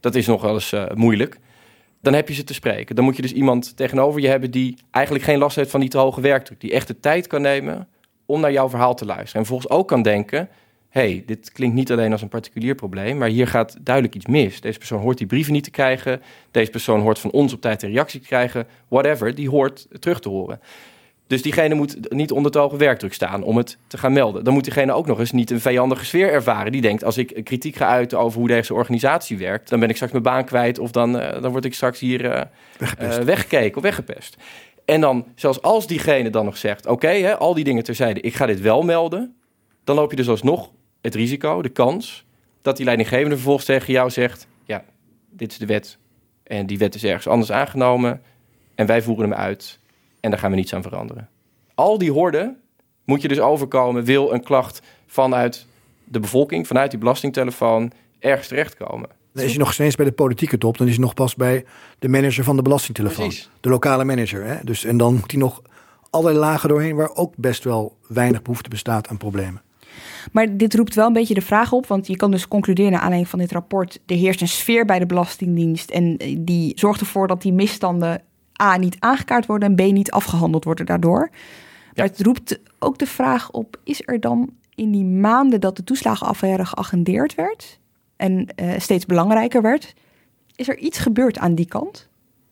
[SPEAKER 3] Dat is nog wel eens uh, moeilijk. Dan heb je ze te spreken. Dan moet je dus iemand tegenover je hebben die eigenlijk geen last heeft van die te hoge werkdruk. Die echt de tijd kan nemen om naar jouw verhaal te luisteren. En vervolgens ook kan denken, hey, dit klinkt niet alleen als een particulier probleem, maar hier gaat duidelijk iets mis. Deze persoon hoort die brieven niet te krijgen. Deze persoon hoort van ons op tijd een reactie te krijgen. Whatever, die hoort terug te horen. Dus diegene moet niet onder te hoge werkdruk staan om het te gaan melden. Dan moet diegene ook nog eens niet een vijandige sfeer ervaren. Die denkt, als ik kritiek ga uiten over hoe deze organisatie werkt, dan ben ik straks mijn baan kwijt of dan, uh, dan word ik straks hier uh, uh, weggekeken of weggepest. En dan, zelfs als diegene dan nog zegt, oké, okay, al die dingen terzijde, ik ga dit wel melden, dan loop je dus alsnog het risico, de kans, dat die leidinggevende vervolgens tegen jou zegt, ja, dit is de wet en die wet is ergens anders aangenomen en wij voeren hem uit. En daar gaan we niets aan veranderen. Al die horden moet je dus overkomen, wil een klacht vanuit de bevolking, vanuit die belastingtelefoon, ergens terechtkomen.
[SPEAKER 5] Dan is je nog steeds bij de politieke top, dan is je nog pas bij de manager van de belastingtelefoon.
[SPEAKER 3] Precies.
[SPEAKER 5] De lokale manager. Hè? Dus, en dan moet hij nog allerlei lagen doorheen waar ook best wel weinig behoefte bestaat aan problemen.
[SPEAKER 1] Maar dit roept wel een beetje de vraag op, want je kan dus concluderen naar aanleiding van dit rapport, er heerst een sfeer bij de Belastingdienst en die zorgt ervoor dat die misstanden A, niet aangekaart worden en B, niet afgehandeld worden daardoor. Maar ja. Het roept ook de vraag op, is er dan in die maanden dat de toeslagenaffaire geagendeerd werd en uh, steeds belangrijker werd, is er iets gebeurd aan die kant?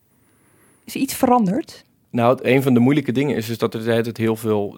[SPEAKER 1] Is er iets veranderd?
[SPEAKER 3] Nou, een van de moeilijke dingen is, is dat er het heel veel.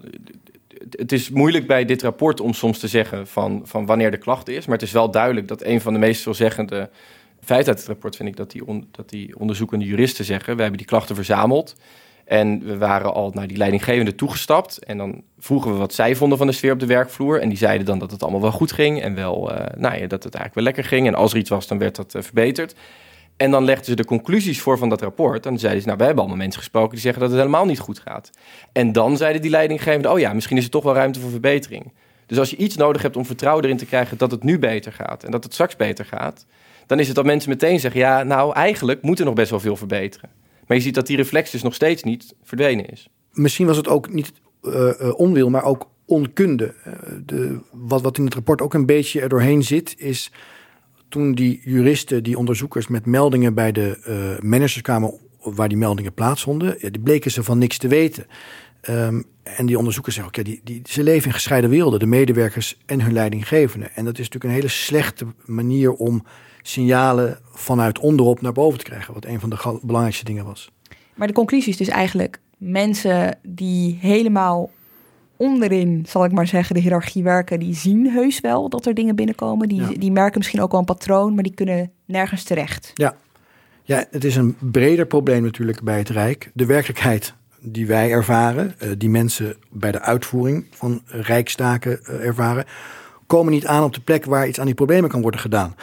[SPEAKER 3] Het is moeilijk bij dit rapport om soms te zeggen van, van wanneer de klacht is, maar het is wel duidelijk dat een van de meest veelzeggende feit uit het rapport vind ik dat die, on, dat die onderzoekende juristen zeggen, we hebben die klachten verzameld en we waren al naar die leidinggevende toegestapt en dan vroegen we wat zij vonden van de sfeer op de werkvloer en die zeiden dan dat het allemaal wel goed ging en wel, uh, nou ja, dat het eigenlijk wel lekker ging en als er iets was dan werd dat uh, verbeterd. En dan legden ze de conclusies voor van dat rapport. Dan zeiden ze, nou, we hebben allemaal mensen gesproken die zeggen dat het helemaal niet goed gaat. En dan zeiden die leidinggevenden, oh ja, misschien is er toch wel ruimte voor verbetering. Dus als je iets nodig hebt om vertrouwen erin te krijgen dat het nu beter gaat en dat het straks beter gaat, dan is het dat mensen meteen zeggen, ja, nou, eigenlijk moet er nog best wel veel verbeteren. Maar je ziet dat die reflex dus nog steeds niet verdwenen is.
[SPEAKER 5] Misschien was het ook niet uh, uh, onwil, maar ook onkunde. Uh, de, wat, wat in het rapport ook een beetje er doorheen zit, is toen die juristen, die onderzoekers met meldingen bij de uh, managerskamer waar die meldingen plaatsvonden, ja, die bleken ze van niks te weten. Um, en die onderzoekers zeggen ook, ja, die, die, ze leven in gescheiden werelden, de medewerkers en hun leidinggevenden. En dat is natuurlijk een hele slechte manier om signalen vanuit onderop naar boven te krijgen, wat een van de gal- belangrijkste dingen was. Maar
[SPEAKER 1] de conclusie is dus eigenlijk mensen die helemaal onderin, zal ik maar zeggen, de hiërarchie werken, die zien heus wel dat er dingen binnenkomen. Die, ja. die merken misschien ook wel een patroon, maar die kunnen nergens terecht.
[SPEAKER 5] Ja. ja, het is een breder probleem natuurlijk bij het Rijk. De werkelijkheid die wij ervaren, uh, die mensen bij de uitvoering van rijkstaken uh, ervaren, komen niet aan op de plek waar iets aan die problemen kan worden gedaan.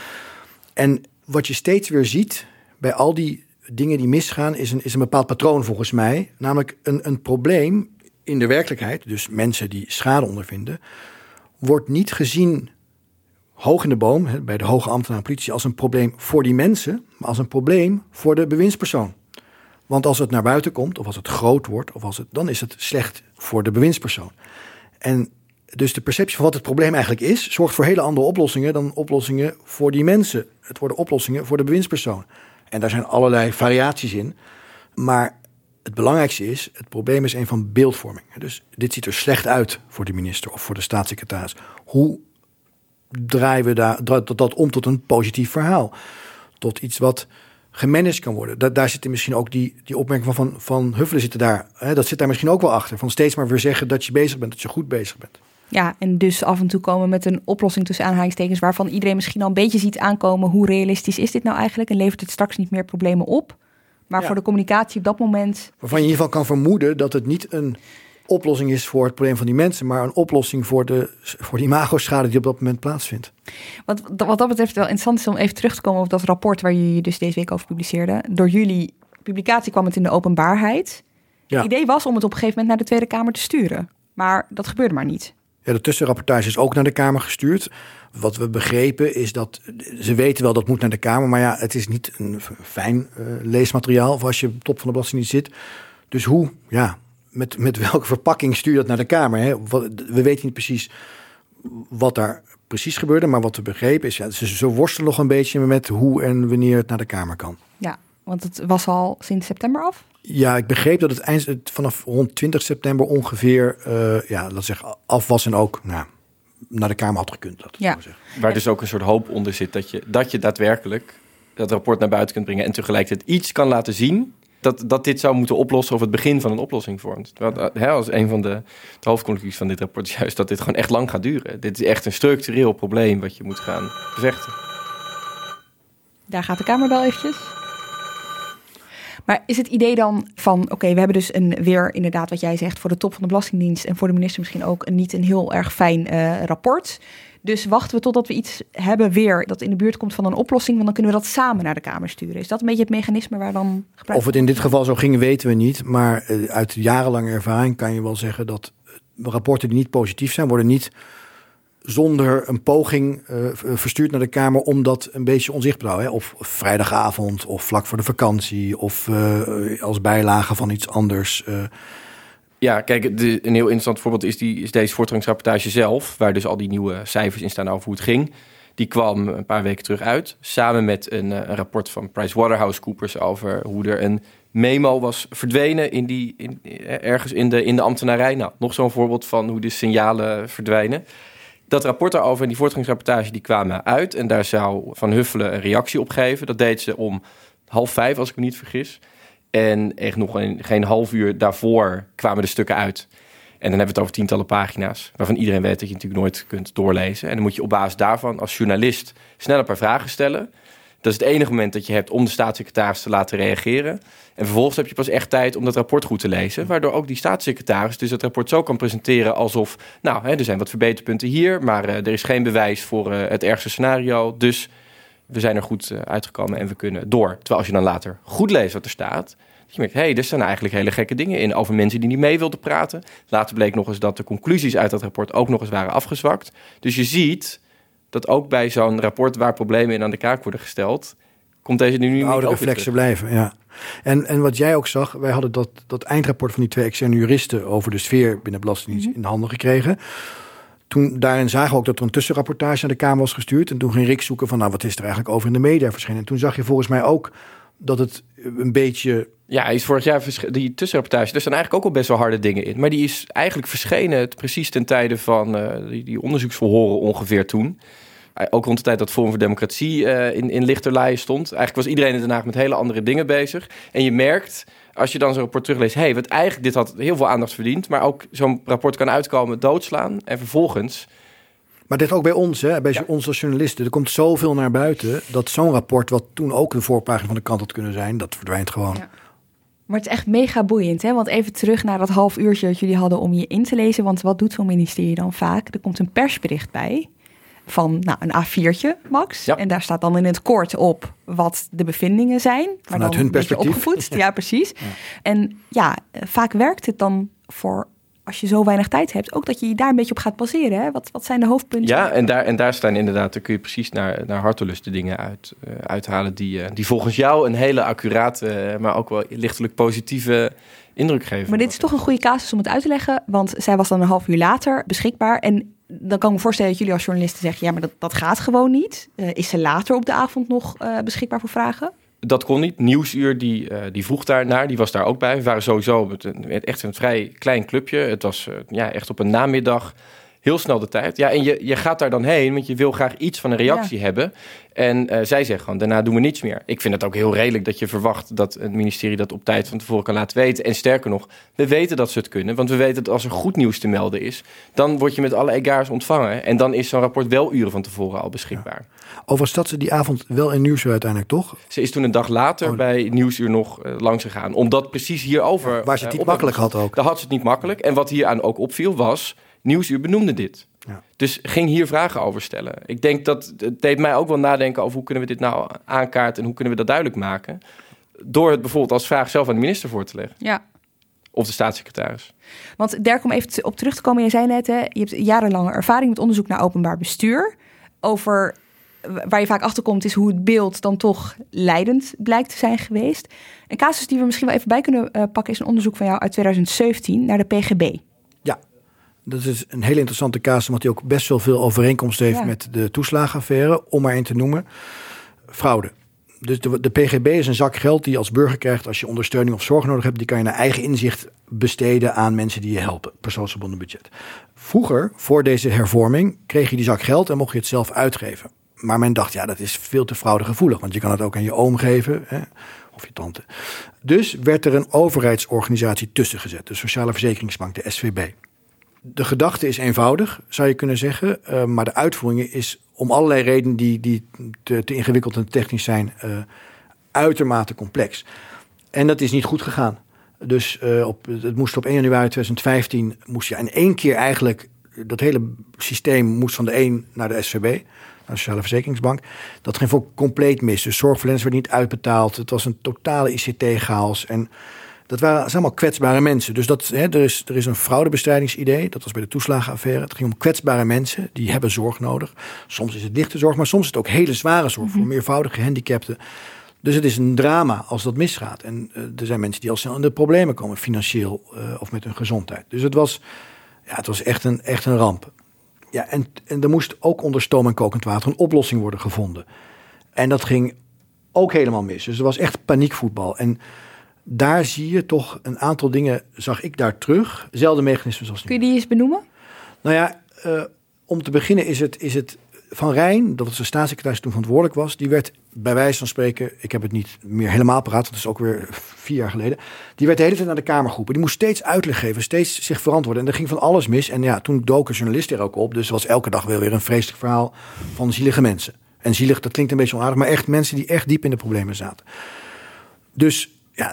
[SPEAKER 5] En wat je steeds weer ziet bij al die dingen die misgaan, is een, is een bepaald patroon volgens mij. Namelijk een, een probleem in de werkelijkheid, dus mensen die schade ondervinden, wordt niet gezien hoog in de boom, hè, bij de hoge ambtenaren en politie, als een probleem voor die mensen, maar als een probleem voor de bewindspersoon. Want als het naar buiten komt, of als het groot wordt, of als het, dan is het slecht voor de bewindspersoon. En dus de perceptie van wat het probleem eigenlijk is, zorgt voor hele andere oplossingen dan oplossingen voor die mensen. Het worden oplossingen voor de bewindspersoon. En daar zijn allerlei variaties in. Maar het belangrijkste is, het probleem is een van beeldvorming. Dus dit ziet er slecht uit voor de minister of voor de staatssecretaris. Hoe draaien we daar, dat, dat om tot een positief verhaal? Tot iets wat gemanaged kan worden. Da, daar zitten misschien ook die, die opmerking van, van, van Huffelen zitten daar. Hè, dat zit daar misschien ook wel achter. Van steeds maar weer zeggen dat je bezig bent, dat je goed bezig bent.
[SPEAKER 1] Ja, en dus af en toe komen met een oplossing tussen aanhalingstekens waarvan iedereen misschien al een beetje ziet aankomen. Hoe realistisch is dit nou eigenlijk? En levert het straks niet meer problemen op? Maar ja, voor de communicatie op dat moment,
[SPEAKER 5] waarvan je in ieder geval kan vermoeden dat het niet een oplossing is voor het probleem van die mensen, maar een oplossing voor de, voor de imagoschade die op dat moment plaatsvindt.
[SPEAKER 1] Wat, wat dat betreft wel interessant is om even terug te komen op dat rapport waar jullie dus deze week over publiceerden. Door jullie publicatie kwam het in de openbaarheid. Ja. Het idee was om het op een gegeven moment naar de Tweede Kamer te sturen. Maar dat gebeurde maar niet.
[SPEAKER 5] Ja, de tussenrapportage is ook naar de Kamer gestuurd. Wat we begrepen is dat ze weten wel dat moet naar de Kamer, maar ja, het is niet een fijn uh, leesmateriaal of als je op de top van de Belastingdienst zit. Dus hoe, ja, met, met welke verpakking stuur je dat naar de Kamer? Hè? We weten niet precies wat daar precies gebeurde. Maar wat we begrepen is, ja, ze, ze worstelen nog een beetje met hoe en wanneer het naar de Kamer kan.
[SPEAKER 1] Ja, want het was al sinds september af?
[SPEAKER 5] Ja, ik begreep dat het eind het vanaf rond twintig september ongeveer, uh, ja, laat zeggen, af was en ook nou, naar de Kamer had gekund. Laat het
[SPEAKER 1] ja.
[SPEAKER 5] zo zeggen.
[SPEAKER 3] Waar dus ook een soort hoop onder zit dat je, dat je daadwerkelijk dat rapport naar buiten kunt brengen en tegelijkertijd iets kan laten zien dat, dat dit zou moeten oplossen of het begin van een oplossing vormt. Terwijl, hè, als een van de, de hoofdconclusies van dit rapport is juist dat dit gewoon echt lang gaat duren. Dit is echt een structureel probleem wat je moet gaan bevechten.
[SPEAKER 1] Daar gaat de Kamer wel eventjes. Maar is het idee dan van, oké, okay, we hebben dus een weer inderdaad wat jij zegt voor de top van de Belastingdienst en voor de minister misschien ook een niet een heel erg fijn uh, rapport. Dus wachten we totdat we iets hebben weer dat in de buurt komt van een oplossing, want dan kunnen we dat samen naar de Kamer sturen. Is dat een beetje het mechanisme waar dan gebruikt
[SPEAKER 5] Of het in dit geval zo ging, weten we niet. Maar uh, uit jarenlange ervaring kan je wel zeggen dat rapporten die niet positief zijn, worden niet zonder een poging uh, verstuurd naar de Kamer om dat een beetje onzichtbaar te houden. Of vrijdagavond, of vlak voor de vakantie, of uh, als bijlage van iets anders. Uh.
[SPEAKER 3] Ja, kijk, de, een heel interessant voorbeeld is, die, is deze voortgangsrapportage zelf, waar dus al die nieuwe cijfers in staan over hoe het ging. Die kwam een paar weken terug uit, samen met een, een rapport van PricewaterhouseCoopers over hoe er een memo was verdwenen in die, in, ergens in de, in de ambtenarij. Nou, nog zo'n voorbeeld van hoe de signalen verdwijnen. Dat rapport daarover en die voortgangsrapportage die kwamen uit. En daar zou Van Huffelen een reactie op geven. Dat deed ze om half vijf, als ik me niet vergis. En echt nog een, geen half uur daarvoor kwamen de stukken uit. En dan hebben we het over tientallen pagina's, waarvan iedereen weet dat je natuurlijk nooit kunt doorlezen. En dan moet je op basis daarvan als journalist snel een paar vragen stellen. Dat is het enige moment dat je hebt om de staatssecretaris te laten reageren. En vervolgens heb je pas echt tijd om dat rapport goed te lezen. Waardoor ook die staatssecretaris dus het rapport zo kan presenteren alsof, nou, hè, er zijn wat verbeterpunten hier, maar uh, er is geen bewijs voor uh, het ergste scenario. Dus we zijn er goed uh, uitgekomen en we kunnen door. Terwijl als je dan later goed leest wat er staat, dat je merkt, hé, hey, er staan eigenlijk hele gekke dingen in over mensen die niet mee wilden praten. Later bleek nog eens dat de conclusies uit dat rapport ook nog eens waren afgezwakt. Dus je ziet dat ook bij zo'n rapport waar problemen in aan de kaak worden gesteld, komt deze nu niet
[SPEAKER 5] oude
[SPEAKER 3] ook
[SPEAKER 5] reflexen blijven, ja. En, en wat jij ook zag, wij hadden dat, dat eindrapport van die twee externe juristen over de sfeer binnen Belastingdienst mm-hmm. in de handen gekregen. Toen daarin zagen we ook dat er een tussenrapportage naar de Kamer was gestuurd. En toen ging Rick zoeken van, nou, wat is er eigenlijk over in de media verschenen. En toen zag je volgens mij ook dat het een beetje...
[SPEAKER 3] Ja, hij is vorig jaar vers- die tussenrapportage. Er staan eigenlijk ook al best wel harde dingen in. Maar die is eigenlijk verschenen precies ten tijde van uh, die, die onderzoeksverhoren ongeveer toen. Ook rond de tijd dat Forum voor Democratie uh, in, in lichterlaaien stond. Eigenlijk was iedereen in Den Haag met hele andere dingen bezig. En je merkt, als je dan zo'n rapport terugleest, hé, hey, wat eigenlijk dit had heel veel aandacht verdiend. Maar ook zo'n rapport kan uitkomen, doodslaan. En vervolgens...
[SPEAKER 5] Maar dit ook bij ons, hè, bij ja. ons als journalisten. Er komt zoveel naar buiten dat zo'n rapport, wat toen ook de voorpagina van de krant had kunnen zijn, dat verdwijnt gewoon. Ja.
[SPEAKER 1] Maar het is echt mega boeiend, hè? Want even terug naar dat half uurtje dat jullie hadden om je in te lezen. Want wat doet zo'n ministerie dan vaak? Er komt een persbericht bij van nou, een A viertje, max. Ja. En daar staat dan in het kort op wat de bevindingen zijn. Maar
[SPEAKER 5] vanuit
[SPEAKER 1] dan
[SPEAKER 5] hun perspectief.
[SPEAKER 1] Opgevoed. Ja, precies. Ja. En ja, vaak werkt het dan voor, als je zo weinig tijd hebt, ook dat je je daar een beetje op gaat baseren. Hè? Wat, wat zijn de hoofdpunten?
[SPEAKER 3] Ja, en daar, en daar staan inderdaad, daar kun je precies naar, naar hartelust de dingen uit, uh, uithalen die, uh, die volgens jou een hele accurate, uh, maar ook wel lichtelijk positieve indruk geven.
[SPEAKER 1] Maar dit is toch een goede casus om het uit te leggen, want zij was dan een half uur later beschikbaar. En dan kan ik me voorstellen dat jullie als journalisten zeggen, ja, maar dat, dat gaat gewoon niet. Uh, is ze later op de avond nog uh, beschikbaar voor vragen?
[SPEAKER 3] Dat kon niet. Nieuwsuur die, uh, die vroeg daarnaar, die was daar ook bij. We waren sowieso met een, echt een vrij klein clubje. Het was uh, ja, echt op een namiddag. Heel snel de tijd. Ja, en je, je gaat daar dan heen, want je wil graag iets van een reactie ja. hebben. En uh, zij zegt gewoon, daarna doen we niets meer. Ik vind het ook heel redelijk dat je verwacht dat het ministerie dat op tijd van tevoren kan laten weten. En sterker nog, we weten dat ze het kunnen. Want we weten dat als er goed nieuws te melden is, dan word je met alle egaars ontvangen. En dan is zo'n rapport wel uren van tevoren al beschikbaar.
[SPEAKER 5] Ja. Overigens zat ze die avond wel in Nieuwsuur uiteindelijk, toch?
[SPEAKER 3] Ze is toen een dag later oh. bij Nieuwsuur nog uh, langs gegaan. Omdat precies hierover...
[SPEAKER 5] Ja, waar ze het niet
[SPEAKER 3] uh,
[SPEAKER 5] makkelijk had ook.
[SPEAKER 3] Daar had ze het niet makkelijk. En wat hieraan ook opviel was, Nieuwsuur benoemde dit. Ja. Dus ging hier vragen over stellen. Ik denk dat het deed mij ook wel nadenken over hoe kunnen we dit nou aankaarten en hoe kunnen we dat duidelijk maken. Door het bijvoorbeeld als vraag zelf aan de minister voor te leggen.
[SPEAKER 1] Ja.
[SPEAKER 3] Of de staatssecretaris.
[SPEAKER 1] Want Dirk, om even op terug te komen, je zei net, hè, je hebt jarenlange ervaring met onderzoek naar openbaar bestuur. Over waar je vaak achter komt is hoe het beeld dan toch leidend blijkt te zijn geweest. Een casus die we misschien wel even bij kunnen uh, pakken is een onderzoek van jou uit twintig zeventien naar de P G B.
[SPEAKER 5] Ja. Dat is een hele interessante casus, omdat die ook best wel veel overeenkomst heeft ja. met de toeslagenaffaire, om maar één te noemen. Fraude. Dus de, de P G B is een zak geld die je als burger krijgt als je ondersteuning of zorg nodig hebt. Die kan je naar eigen inzicht besteden aan mensen die je helpen. Persoonsgebonden budget. Vroeger, voor deze hervorming, kreeg je die zak geld en mocht je het zelf uitgeven. Maar men dacht, ja, dat is veel te fraudegevoelig. Want je kan het ook aan je oom geven, hè, of je tante. Dus werd er een overheidsorganisatie tussen gezet. De Sociale Verzekeringsbank, de S V B. De gedachte is eenvoudig, zou je kunnen zeggen. Uh, maar de uitvoering is om allerlei redenen die, die te, te ingewikkeld en technisch zijn, uh, uitermate complex. En dat is niet goed gegaan. Dus uh, op, het moest op één januari tweeduizend vijftien, moest je in één keer eigenlijk, dat hele systeem moest van de een naar de S V B, naar de Sociale Verzekeringsbank. Dat ging voor compleet mis. Dus zorgverleners werden niet uitbetaald. Het was een totale I C T-chaos. En dat waren allemaal kwetsbare mensen. Dus dat, hè, er, is, er is een fraudebestrijdigsidee. Dat was bij de toeslagenaffaire. Het ging om kwetsbare mensen. Die hebben zorg nodig. Soms is het lichte zorg, maar soms is het ook hele zware zorg. Mm-hmm. Voor meervoudige gehandicapten. Dus het is een drama als dat misgaat. En uh, er zijn mensen die al snel in de problemen komen. Financieel uh, of met hun gezondheid. Dus het was, ja, het was echt, een, echt een ramp. Ja, en, en er moest ook onder stoom en kokend water een oplossing worden gevonden. En dat ging ook helemaal mis. Dus er was echt paniekvoetbal. En daar zie je toch een aantal dingen, zag ik daar terug. Zelfde mechanismen zoals nu.
[SPEAKER 1] Kun je die eens benoemen?
[SPEAKER 5] Nou ja, uh, om te beginnen is het, is het Van Rijn, dat was de staatssecretaris toen verantwoordelijk was, die werd bij wijze van spreken, ik heb het niet meer helemaal paraat, dat is ook weer vier jaar geleden, die werd de hele tijd naar de Kamer geroepen. Die moest steeds uitleg geven, steeds zich verantwoorden. En er ging van alles mis. En ja, toen dook een journalist er ook op. Dus er was elke dag wel weer een vreselijk verhaal van zielige mensen. En zielig, dat klinkt een beetje onaardig, maar echt mensen die echt diep in de problemen zaten. Dus ja,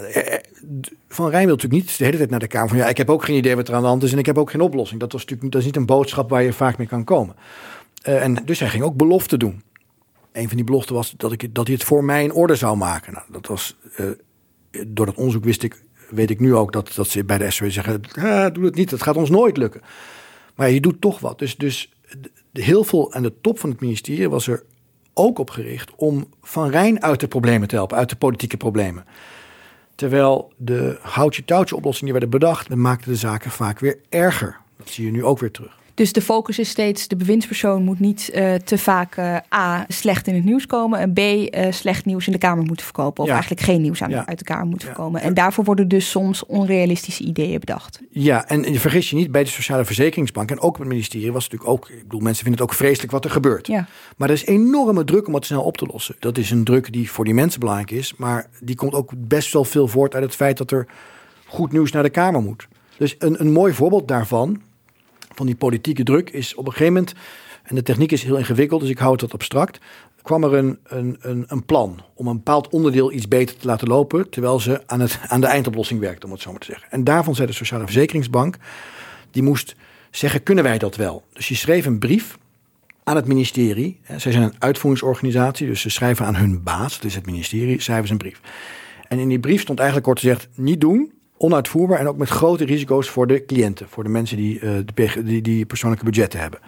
[SPEAKER 5] Van Rijn wil natuurlijk niet de hele tijd naar de Kamer van ja, ik heb ook geen idee wat er aan de hand is en ik heb ook geen oplossing. Dat was natuurlijk dat is niet een boodschap waar je vaak mee kan komen. Uh, en dus hij ging ook beloften doen. Een van die beloften was dat, ik, dat hij het voor mij in orde zou maken. Nou, dat was, uh, door dat onderzoek wist ik, weet ik nu ook dat, dat ze bij de S V B zeggen, ah, doe het niet, dat gaat ons nooit lukken. Maar je doet toch wat. Dus, dus de, heel veel aan de top van het ministerie was er ook op gericht om Van Rijn uit de problemen te helpen, uit de politieke problemen. Terwijl de houtje-touwtje oplossingen die werden bedacht, dan maakten de zaken vaak weer erger. Dat zie je nu ook weer terug.
[SPEAKER 1] Dus de focus is steeds, de bewindspersoon moet niet uh, te vaak uh, A, slecht in het nieuws komen en B, uh, slecht nieuws in de Kamer moeten verkopen. Of ja. eigenlijk geen nieuws aan, ja. uit de Kamer moeten ja. voorkomen. En daarvoor worden dus soms onrealistische ideeën bedacht.
[SPEAKER 5] Ja, en, en je vergis je niet, bij de Sociale Verzekeringsbank en ook op het ministerie was het natuurlijk ook, ik bedoel, mensen vinden het ook vreselijk wat er gebeurt. Ja. Maar er is enorme druk om het snel op te lossen. Dat is een druk die voor die mensen belangrijk is, maar die komt ook best wel veel voort uit het feit dat er goed nieuws naar de Kamer moet. Dus een, een mooi voorbeeld daarvan, van die politieke druk, is op een gegeven moment, en de techniek is heel ingewikkeld, dus ik hou het wat abstract, kwam er een, een, een, een plan om een bepaald onderdeel iets beter te laten lopen, terwijl ze aan, het, aan de eindoplossing werkte, om het zo maar te zeggen. En daarvan zei de Sociale Verzekeringsbank, die moest zeggen, kunnen wij dat wel? Dus die schreef een brief aan het ministerie. Zij zijn een uitvoeringsorganisatie, dus ze schrijven aan hun baas, dat is het ministerie, schrijven ze een brief. En in die brief stond eigenlijk kort gezegd, niet doen, onuitvoerbaar en ook met grote risico's voor de cliënten, voor de mensen die, uh, de, die, die persoonlijke budgetten hebben.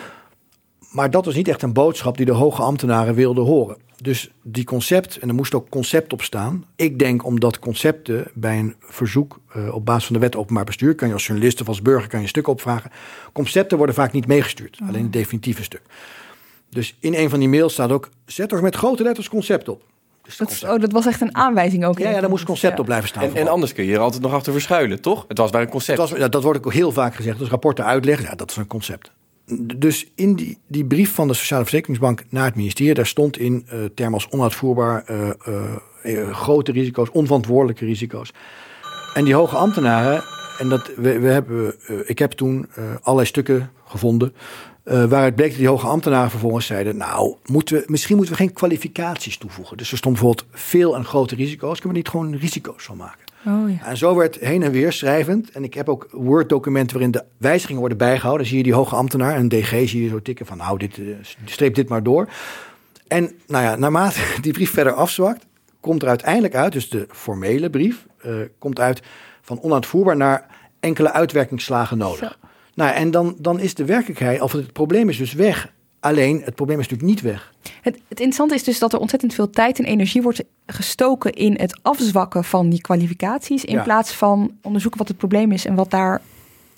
[SPEAKER 5] Maar dat was niet echt een boodschap die de hoge ambtenaren wilden horen. Dus die concept, en er moest ook concept op staan. Ik denk omdat concepten bij een verzoek uh, op basis van de wet openbaar bestuur, kan je als journalist of als burger kan je een stuk opvragen. Concepten worden vaak niet meegestuurd, oh. alleen het definitieve stuk. Dus in een van die mails staat ook, zet er met grote letters concept op. Dus
[SPEAKER 1] dat, oh, dat was echt een aanwijzing ook.
[SPEAKER 5] Ja, ja, daar moest concept ja. op blijven staan.
[SPEAKER 3] En, en anders kun je er altijd nog achter verschuilen, toch? Het was maar een concept.
[SPEAKER 5] Was, ja, dat wordt ook heel vaak gezegd. Dus rapporten uitleggen, ja, dat is een concept. Dus in die, die brief van de Sociale Verzekeringsbank naar het ministerie, daar stond in uh, termen als onuitvoerbaar, uh, uh, uh, grote risico's, onverantwoordelijke risico's. En die hoge ambtenaren, en dat we, we hebben, uh, ik heb toen uh, allerlei stukken gevonden, Uh, waaruit bleek dat die hoge ambtenaren vervolgens zeiden, nou, moeten we, misschien moeten we geen kwalificaties toevoegen. Dus er stond bijvoorbeeld veel en grote risico's. Kunnen we niet gewoon risico's van maken?
[SPEAKER 1] Oh, ja.
[SPEAKER 5] En zo werd heen en weer schrijvend. En ik heb ook Word-documenten waarin de wijzigingen worden bijgehouden. Dan zie je die hoge ambtenaar, een D G, zie je zo tikken van, nou, dit, uh, streep dit maar door. En nou ja, naarmate die brief verder afzwakt, komt er uiteindelijk uit, dus de formele brief, uh, komt uit van onuitvoerbaar naar enkele uitwerkingsslagen nodig. Zo. Nou, en dan, dan is de werkelijkheid, of het probleem is dus weg. Alleen, het probleem is natuurlijk niet weg.
[SPEAKER 1] Het, het interessante is dus dat er ontzettend veel tijd en energie wordt gestoken in het afzwakken van die kwalificaties, in ja. plaats van onderzoeken wat het probleem is en wat daar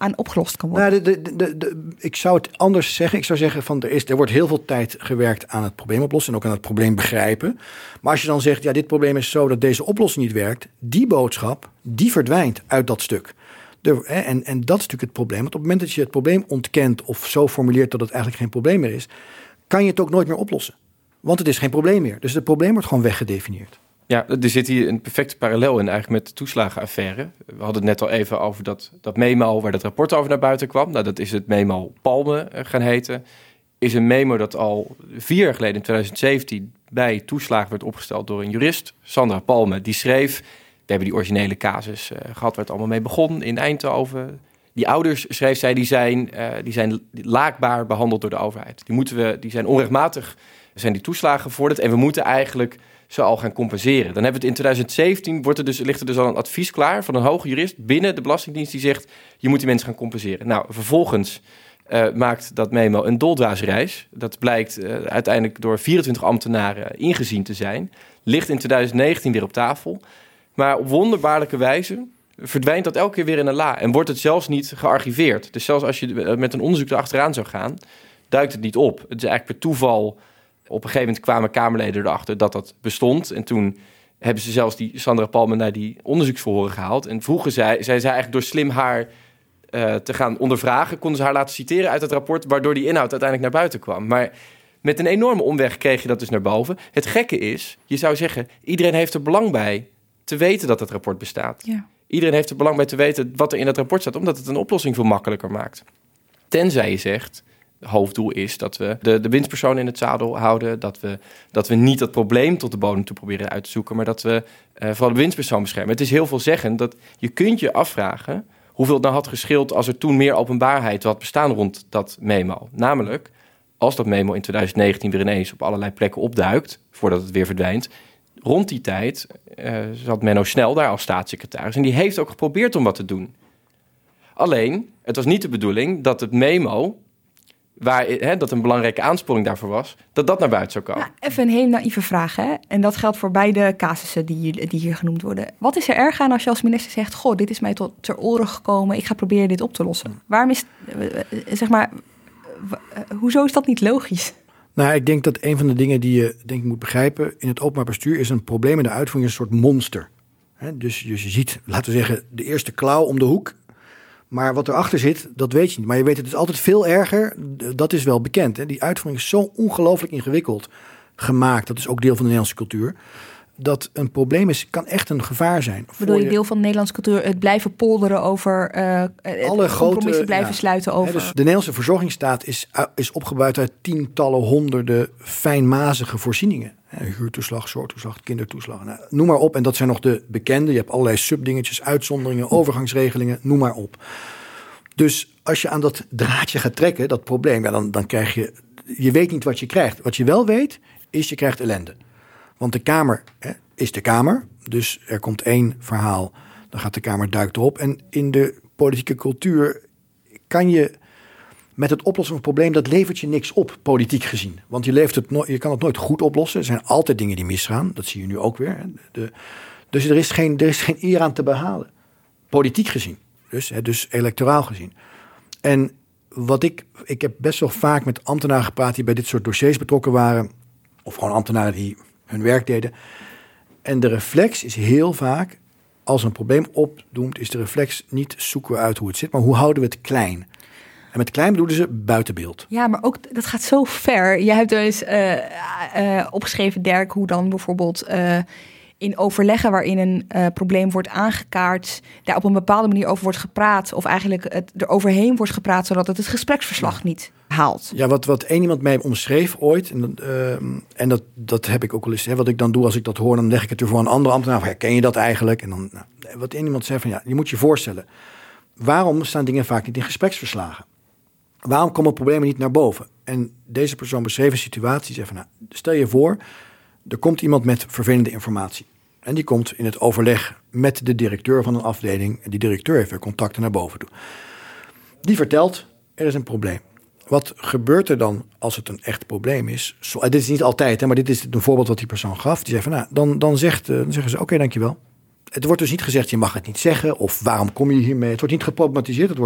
[SPEAKER 1] aan opgelost kan worden?
[SPEAKER 5] Nou, de, de, de, de, ik zou het anders zeggen. Ik zou zeggen, van er, is, er wordt heel veel tijd gewerkt aan het probleem oplossen en ook aan het probleem begrijpen. Maar als je dan zegt, ja, dit probleem is zo dat deze oplossing niet werkt, die boodschap, die verdwijnt uit dat stuk. De, hè, en, en dat is natuurlijk het probleem. Want op het moment dat je het probleem ontkent of zo formuleert dat het eigenlijk geen probleem meer is, kan je het ook nooit meer oplossen. Want het is geen probleem meer. Dus het probleem wordt gewoon weggedefinieerd.
[SPEAKER 3] Ja, er zit hier een perfecte parallel in eigenlijk met de toeslagenaffaire. We hadden het net al even over dat, dat memo waar dat rapport over naar buiten kwam. Nou, dat is het memo Palme gaan heten. Is een memo dat al vier jaar geleden in twintig zeventien bij toeslagen werd opgesteld door een jurist, Sandra Palme. Die schreef, we hebben die originele casus uh, gehad waar het allemaal mee begon in Eindhoven. Die ouders, schreef zij, die zijn, uh, die zijn laakbaar behandeld door de overheid. Die, moeten we, die zijn onrechtmatig, zijn die toeslagen gevorderd en we moeten eigenlijk ze al gaan compenseren. Dan hebben we het in twintig zeventien, wordt er dus, ligt er dus al een advies klaar van een hoge jurist binnen de Belastingdienst die zegt, je moet die mensen gaan compenseren. Nou, vervolgens uh, maakt dat memo een doldwaasreis. Dat blijkt uh, uiteindelijk door vierentwintig ambtenaren ingezien te zijn. Ligt in twintig negentien weer op tafel. Maar op wonderbaarlijke wijze verdwijnt dat elke keer weer in een la en wordt het zelfs niet gearchiveerd. Dus zelfs als je met een onderzoek erachteraan zou gaan, duikt het niet op. Het is eigenlijk per toeval. Op een gegeven moment kwamen Kamerleden erachter dat dat bestond. En toen hebben ze zelfs die Sandra Palme naar die onderzoeksverhoren gehaald. En vroegen zij, zij zei eigenlijk door slim haar uh, te gaan ondervragen, konden ze haar laten citeren uit het rapport, waardoor die inhoud uiteindelijk naar buiten kwam. Maar met een enorme omweg kreeg je dat dus naar boven. Het gekke is, je zou zeggen, iedereen heeft er belang bij te weten dat het rapport bestaat. Ja. Iedereen heeft er belang bij te weten wat er in het rapport staat, omdat het een oplossing veel makkelijker maakt. Tenzij je zegt, het hoofddoel is dat we de, de winstpersoon in het zadel houden, dat we, dat we niet dat probleem tot de bodem toe proberen uit te zoeken, maar dat we uh, vooral de winstpersoon beschermen. Het is heel veelzeggend dat je kunt je afvragen hoeveel het nou had gescheeld als er toen meer openbaarheid had bestaan rond dat memo. Namelijk, als dat memo in twintig negentien weer ineens op allerlei plekken opduikt, voordat het weer verdwijnt, rond die tijd uh, zat Menno Snel daar als staatssecretaris en die heeft ook geprobeerd om wat te doen. Alleen, het was niet de bedoeling dat het memo, waar hè, dat een belangrijke aansporing daarvoor was, dat dat naar buiten zou komen.
[SPEAKER 1] Nou, even een hele naïeve vraag, hè? En dat geldt voor beide casussen die, die hier genoemd worden. Wat is er erg aan als je als minister zegt, goh, dit is mij tot ter oren gekomen, ik ga proberen dit op te lossen? Waarom is, zeg maar, hoezo is dat niet logisch?
[SPEAKER 5] Nou, ik denk dat een van de dingen die je denk ik moet begrijpen in het openbaar bestuur is een probleem in de uitvoering, een soort monster. He, dus, dus je ziet, laten we zeggen, de eerste klauw om de hoek. Maar wat erachter zit, dat weet je niet. Maar je weet, het is altijd veel erger. Dat is wel bekend. Hè? Die uitvoering is zo ongelooflijk ingewikkeld gemaakt. Dat is ook deel van de Nederlandse cultuur. Dat een probleem is, kan echt een gevaar zijn.
[SPEAKER 1] Bedoel je deel van de Nederlandse cultuur? Het blijven polderen over, uh, alle compromissen blijven ja, sluiten over. Hè, dus
[SPEAKER 5] de Nederlandse verzorgingsstaat is, is opgebouwd uit tientallen, honderden fijnmazige voorzieningen. Huurtoeslag, zorgtoeslag, kindertoeslag. Nou, noem maar op. En dat zijn nog de bekende. Je hebt allerlei subdingetjes, uitzonderingen, overgangsregelingen. Noem maar op. Dus als je aan dat draadje gaat trekken, dat probleem, ja, dan, dan krijg je... Je weet niet wat je krijgt. Wat je wel weet, is je krijgt ellende. Want de Kamer hè, is de Kamer. Dus er komt één verhaal, dan gaat de Kamer duikt erop. En in de politieke cultuur kan je met het oplossen van het probleem, dat levert je niks op, politiek gezien. Want je, levert het no- je kan het nooit goed oplossen. Er zijn altijd dingen die misgaan. Dat zie je nu ook weer. De, dus er is, geen, er is geen eer aan te behalen. Politiek gezien. Dus, hè, dus electoraal gezien. En wat ik... Ik heb best wel vaak met ambtenaren gepraat die bij dit soort dossiers betrokken waren. Of gewoon ambtenaren die hun werk deden. En de reflex is heel vaak, als een probleem opdoemt, is de reflex niet zoeken we uit hoe het zit, maar hoe houden we het klein. En met klein bedoelen ze buiten beeld.
[SPEAKER 1] Ja, maar ook dat gaat zo ver. Je hebt dus uh, uh, opgeschreven, Dirk, hoe dan bijvoorbeeld uh, in overleggen waarin een uh, probleem wordt aangekaart, daar op een bepaalde manier over wordt gepraat, of eigenlijk het er overheen wordt gepraat, zodat het het gespreksverslag ja. niet haalt.
[SPEAKER 5] Ja, wat, wat één iemand mij omschreef ooit, en, uh, en dat, dat heb ik ook wel eens, hè, wat ik dan doe als ik dat hoor, dan leg ik het er voor een andere ambtenaar. Herken je dat eigenlijk? En dan, nou, wat één iemand zei van, ja, je moet je voorstellen, waarom staan dingen vaak niet in gespreksverslagen? Waarom komen problemen niet naar boven? En deze persoon beschreef een situatie, zei van, nou, stel je voor, er komt iemand met vervelende informatie. En die komt in het overleg met de directeur van een afdeling. En die directeur heeft weer contacten naar boven toe. Die vertelt, er is een probleem. Wat gebeurt er dan als het een echt probleem is? Zo, dit is niet altijd, hè, maar dit is een voorbeeld wat die persoon gaf. Die zei van, nou, dan, dan, zegt, dan zeggen ze, oké, okay, dankjewel. Het wordt dus niet gezegd, je mag het niet zeggen. Of waarom kom je hiermee? Het wordt niet geproblematiseerd. Het wordt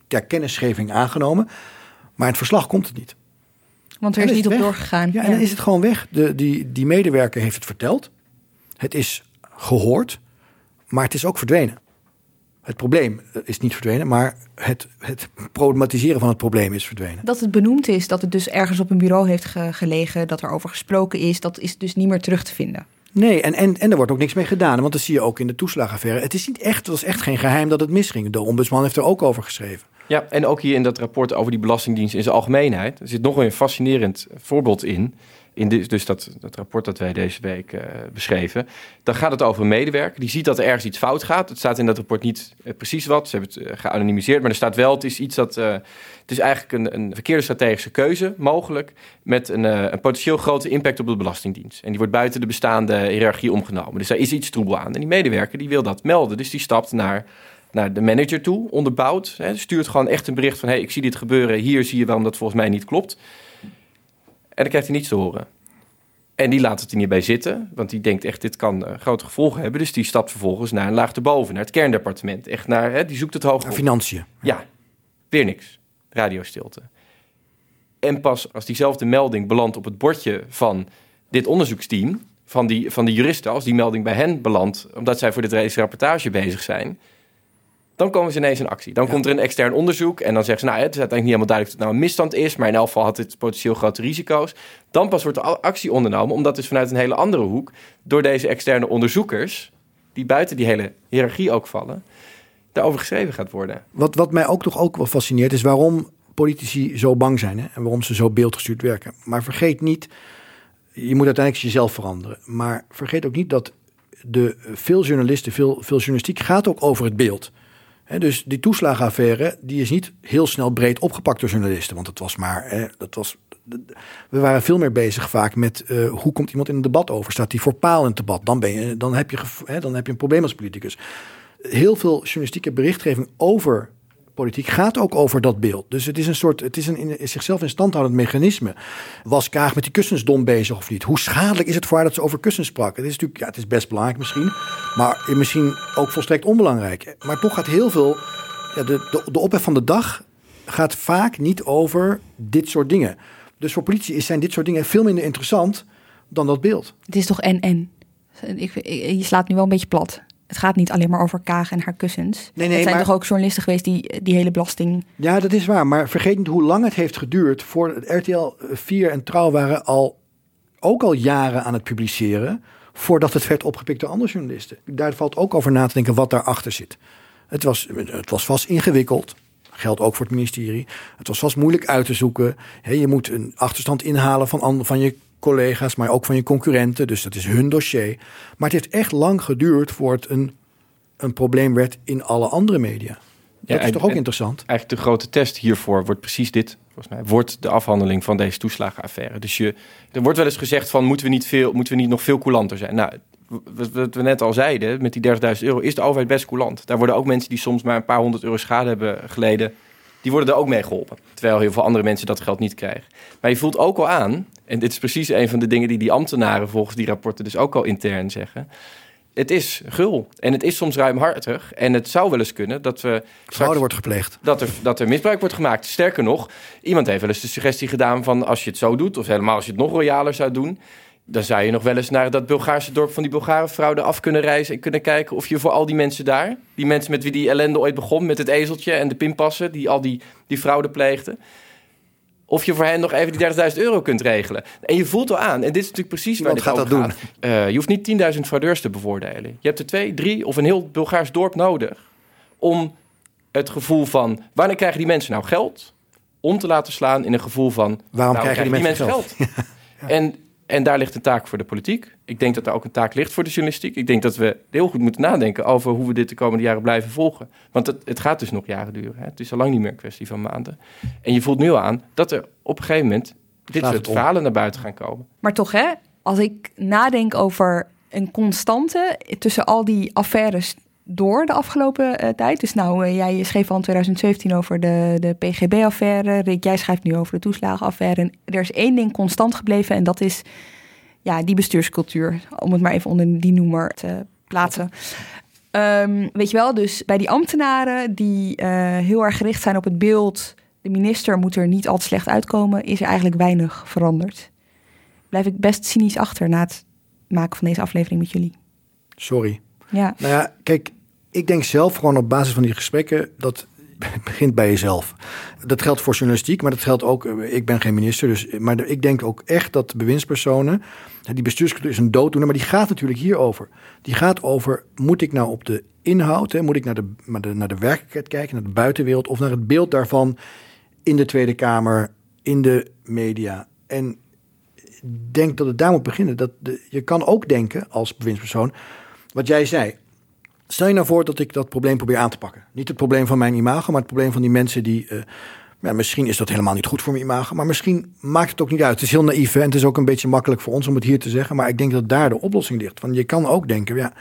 [SPEAKER 5] ter kennisgeving aangenomen. Maar in het verslag komt het niet.
[SPEAKER 1] Want er is,
[SPEAKER 5] is
[SPEAKER 1] niet op
[SPEAKER 5] weg.
[SPEAKER 1] doorgegaan.
[SPEAKER 5] Ja, en ja. dan is het gewoon weg. De, die, die medewerker heeft het verteld. Het is gehoord. Maar het is ook verdwenen. Het probleem is niet verdwenen, maar het, het problematiseren van het probleem is verdwenen.
[SPEAKER 1] Dat het benoemd is, dat het dus ergens op een bureau heeft ge- gelegen, dat er over gesproken is, dat is dus niet meer terug te vinden.
[SPEAKER 5] Nee, en, en, en er wordt ook niks mee gedaan. Want dat zie je ook in de toeslagenaffaire. Het is niet echt, het was echt geen geheim dat het misging. De ombudsman heeft er ook over geschreven.
[SPEAKER 3] Ja, en ook hier in dat rapport over die Belastingdienst in zijn algemeenheid. Er zit nog een fascinerend voorbeeld in. In de, dus dat, dat rapport dat wij deze week uh, beschreven. Dan gaat het over een medewerker. Die ziet dat er ergens iets fout gaat. Het staat in dat rapport niet uh, precies wat. Ze hebben het uh, geanonimiseerd. Maar er staat wel, het is iets dat... Uh, het is eigenlijk een, een verkeerde strategische keuze mogelijk. Met een, uh, een potentieel grote impact op de Belastingdienst. En die wordt buiten de bestaande hiërarchie omgenomen. Dus daar is iets troebel aan. En die medewerker die wil dat melden. Dus die stapt naar... naar de manager toe, onderbouwd. Hè, stuurt gewoon echt een bericht van... hey, ik zie dit gebeuren, hier zie je waarom dat volgens mij niet klopt. En dan krijgt hij niets te horen. En die laat het er niet bij zitten, want die denkt echt... dit kan uh, grote gevolgen hebben. Dus die stapt vervolgens naar een laag erboven, naar het kerndepartement. Echt naar, hè, die zoekt het hoog op.
[SPEAKER 5] Financiën.
[SPEAKER 3] Ja, weer niks. Radiostilte. En pas als diezelfde melding belandt op het bordje van dit onderzoeksteam... van die, van die juristen, als die melding bij hen belandt... omdat zij voor deze rapportage bezig zijn... dan komen ze ineens in actie. Dan ja. komt er een extern onderzoek en dan zeggen ze... nou, het is uiteindelijk niet helemaal duidelijk dat het nou een misstand is... maar in elk geval had dit potentieel grote risico's. Dan pas wordt er actie ondernomen... omdat dus vanuit een hele andere hoek... door deze externe onderzoekers... die buiten die hele hiërarchie ook vallen... daarover geschreven gaat worden.
[SPEAKER 5] Wat, wat mij ook toch ook wel fascineert... is waarom politici zo bang zijn... Hè? En waarom ze zo beeldgestuurd werken. Maar vergeet niet... je moet uiteindelijk jezelf veranderen. Maar vergeet ook niet dat... de veel journalisten, veel, veel journalistiek... gaat ook over het beeld... He, dus die toeslagenaffaire, die is niet heel snel breed opgepakt door journalisten. Want het was maar, he, dat was, we waren veel meer bezig vaak met uh, hoe komt iemand in een debat over? Staat die voor paal in het debat? Dan, ben je, dan, heb je, he, dan heb je een probleem als politicus. Heel veel journalistieke berichtgeving over politiek gaat ook over dat beeld. Dus het is een soort, het is een in zichzelf in stand houdend mechanisme. Was Kaag met die kussensdom bezig of niet? Hoe schadelijk is het voor haar dat ze over kussens sprak? Het is natuurlijk, ja, het is best belangrijk misschien, maar misschien ook volstrekt onbelangrijk. Maar toch gaat heel veel, ja, de, de, de ophef van de dag gaat vaak niet over dit soort dingen. Dus voor politici zijn dit soort dingen veel minder interessant dan dat beeld.
[SPEAKER 1] Het is toch en-en. Je slaat nu wel een beetje plat. Het gaat niet alleen maar over Kaag en haar kussens. Nee, nee, het zijn maar, toch ook journalisten geweest die die hele belasting...
[SPEAKER 5] Ja, dat is waar. Maar vergeet niet hoe lang het heeft geduurd... voor R T L vier en Trouw waren al ook al jaren aan het publiceren... voordat het werd opgepikt door andere journalisten. Daar valt ook over na te denken wat daarachter zit. Het was, het was vast ingewikkeld. Geldt ook voor het ministerie. Het was vast moeilijk uit te zoeken. He, je moet een achterstand inhalen van, van je collega's, maar ook van je concurrenten. Dus dat is hun dossier. Maar het heeft echt lang geduurd voor het een, een probleem werd in alle andere media. Dat ja, is toch ook interessant?
[SPEAKER 3] Eigenlijk de grote test hiervoor wordt precies dit. Volgens mij wordt de afhandeling van deze toeslagenaffaire. Dus je, er wordt wel eens gezegd van moeten we niet, veel, moeten we niet nog veel coulanter zijn? Nou, wat we net al zeiden, met die dertigduizend euro is de overheid best coulant. Daar worden ook mensen die soms maar een paar honderd euro schade hebben geleden, die worden er ook mee geholpen. Terwijl heel veel andere mensen dat geld niet krijgen. Maar je voelt ook al aan, en dit is precies een van de dingen die die ambtenaren volgens die rapporten dus ook al intern zeggen. Het is gul en het is soms ruimhartig. En het zou wel eens kunnen dat we...
[SPEAKER 5] Fraude wordt gepleegd.
[SPEAKER 3] Dat er, dat er misbruik wordt gemaakt. Sterker nog, iemand heeft wel eens de suggestie gedaan van als je het zo doet, of helemaal als je het nog royaler zou doen, dan zou je nog wel eens naar dat Bulgaarse dorp van die Bulgarenfraude af kunnen reizen en kunnen kijken of je voor al die mensen daar, die mensen met wie die ellende ooit begon, met het ezeltje en de pinpassen, die al die, die fraude pleegden, of je voor hen nog even die dertigduizend euro kunt regelen. En je voelt al aan, en dit is natuurlijk precies waar dit
[SPEAKER 5] gaat
[SPEAKER 3] over
[SPEAKER 5] dat
[SPEAKER 3] gaat. Doen? Uh, je hoeft niet tienduizend fraudeurs te bevoordelen. Je hebt er twee, drie of een heel Bulgaars dorp nodig om het gevoel van wanneer krijgen die mensen nou geld om te laten slaan in een gevoel van
[SPEAKER 5] waarom krijgen die, die mensen geld? geld?
[SPEAKER 3] ja. En En daar ligt een taak voor de politiek. Ik denk dat daar ook een taak ligt voor de journalistiek. Ik denk dat we heel goed moeten nadenken over hoe we dit de komende jaren blijven volgen. Want het, het gaat dus nog jaren duren. Hè? Het is al lang niet meer een kwestie van maanden. En je voelt nu al aan dat er op een gegeven moment dit soort verhalen naar buiten gaan komen.
[SPEAKER 1] Maar toch, hè, als ik nadenk over een constante tussen al die affaires door de afgelopen uh, tijd. Dus nou, uh, jij schreef al in twintig zeventien over de, de P G B-affaire. Rick, jij schrijft nu over de toeslagenaffaire. En er is één ding constant gebleven en dat is ja, die bestuurscultuur. Om het maar even onder die noemer te plaatsen. Um, weet je wel, dus bij die ambtenaren die uh, heel erg gericht zijn op het beeld, de minister moet er niet al te slecht uitkomen, is er eigenlijk weinig veranderd. Blijf ik best cynisch achter na het maken van deze aflevering met jullie.
[SPEAKER 5] Sorry.
[SPEAKER 1] Ja.
[SPEAKER 5] Nou ja, kijk, ik denk zelf gewoon op basis van die gesprekken dat het begint bij jezelf. Dat geldt voor journalistiek, maar dat geldt ook, ik ben geen minister, dus, maar ik denk ook echt dat de bewindspersonen, die bestuurscultuur is een dooddoener, maar die gaat natuurlijk hierover. Die gaat over, moet ik nou op de inhoud, hè, moet ik naar de, naar, de, naar de werkelijkheid kijken, naar de buitenwereld, of naar het beeld daarvan in de Tweede Kamer, in de media. En ik denk dat het daar moet beginnen. Dat de, je kan ook denken als bewindspersoon, wat jij zei. Stel je nou voor dat ik dat probleem probeer aan te pakken. Niet het probleem van mijn imago, maar het probleem van die mensen die... Uh, ja, misschien is dat helemaal niet goed voor mijn imago, maar misschien maakt het ook niet uit. Het is heel naïef hè? En het is ook een beetje makkelijk voor ons om het hier te zeggen, maar ik denk dat daar de oplossing ligt. Want je kan ook denken, ja,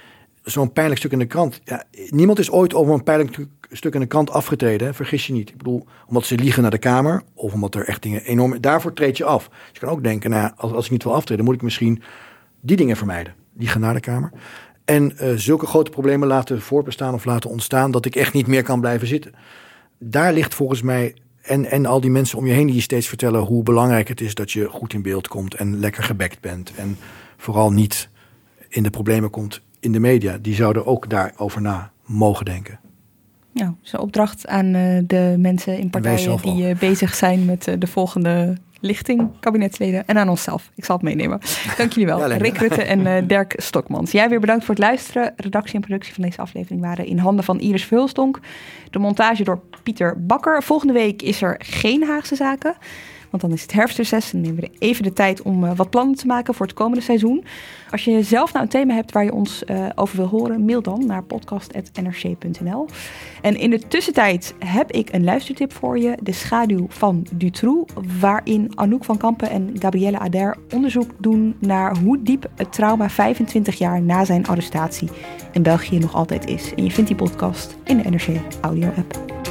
[SPEAKER 5] zo'n pijnlijk stuk in de krant. Ja, niemand is ooit over een pijnlijk stuk in de krant afgetreden, hè? Vergis je niet. Ik bedoel, omdat ze liegen naar de Kamer, of omdat er echt dingen enorm... Daarvoor treed je af. Dus je kan ook denken, nou, als, als ik niet wil aftreden, moet ik misschien die dingen vermijden. Die gaan naar de Kamer. En uh, zulke grote problemen laten voortbestaan of laten ontstaan, dat ik echt niet meer kan blijven zitten. Daar ligt volgens mij, en, en al die mensen om je heen die je steeds vertellen hoe belangrijk het is dat je goed in beeld komt en lekker gebekt bent. En vooral niet in de problemen komt in de media. Die zouden ook daarover na mogen denken.
[SPEAKER 1] Nou, zo'n opdracht aan uh, de mensen in partijen die uh, bezig zijn met uh, de volgende lichting, kabinetsleden en aan onszelf. Ik zal het meenemen. Dank jullie wel. Ja, Rick Rutte en uh, Dirk Stokmans. Jij weer bedankt voor het luisteren. Redactie en productie van deze aflevering waren in handen van Iris Verhulstonk. De montage door Pieter Bakker. Volgende week is er geen Haagse Zaken. Want dan is het herfstreces en nemen we even de tijd om uh, wat plannen te maken voor het komende seizoen. Als je zelf nou een thema hebt waar je ons uh, over wil horen, mail dan naar podcast punt n r c punt n l. En in de tussentijd heb ik een luistertip voor je. De schaduw van Dutroux, waarin Anouk van Kampen en Gabrielle Ader onderzoek doen naar hoe diep het trauma vijfentwintig jaar na zijn arrestatie in België nog altijd is. En je vindt die podcast in de N R C audio app.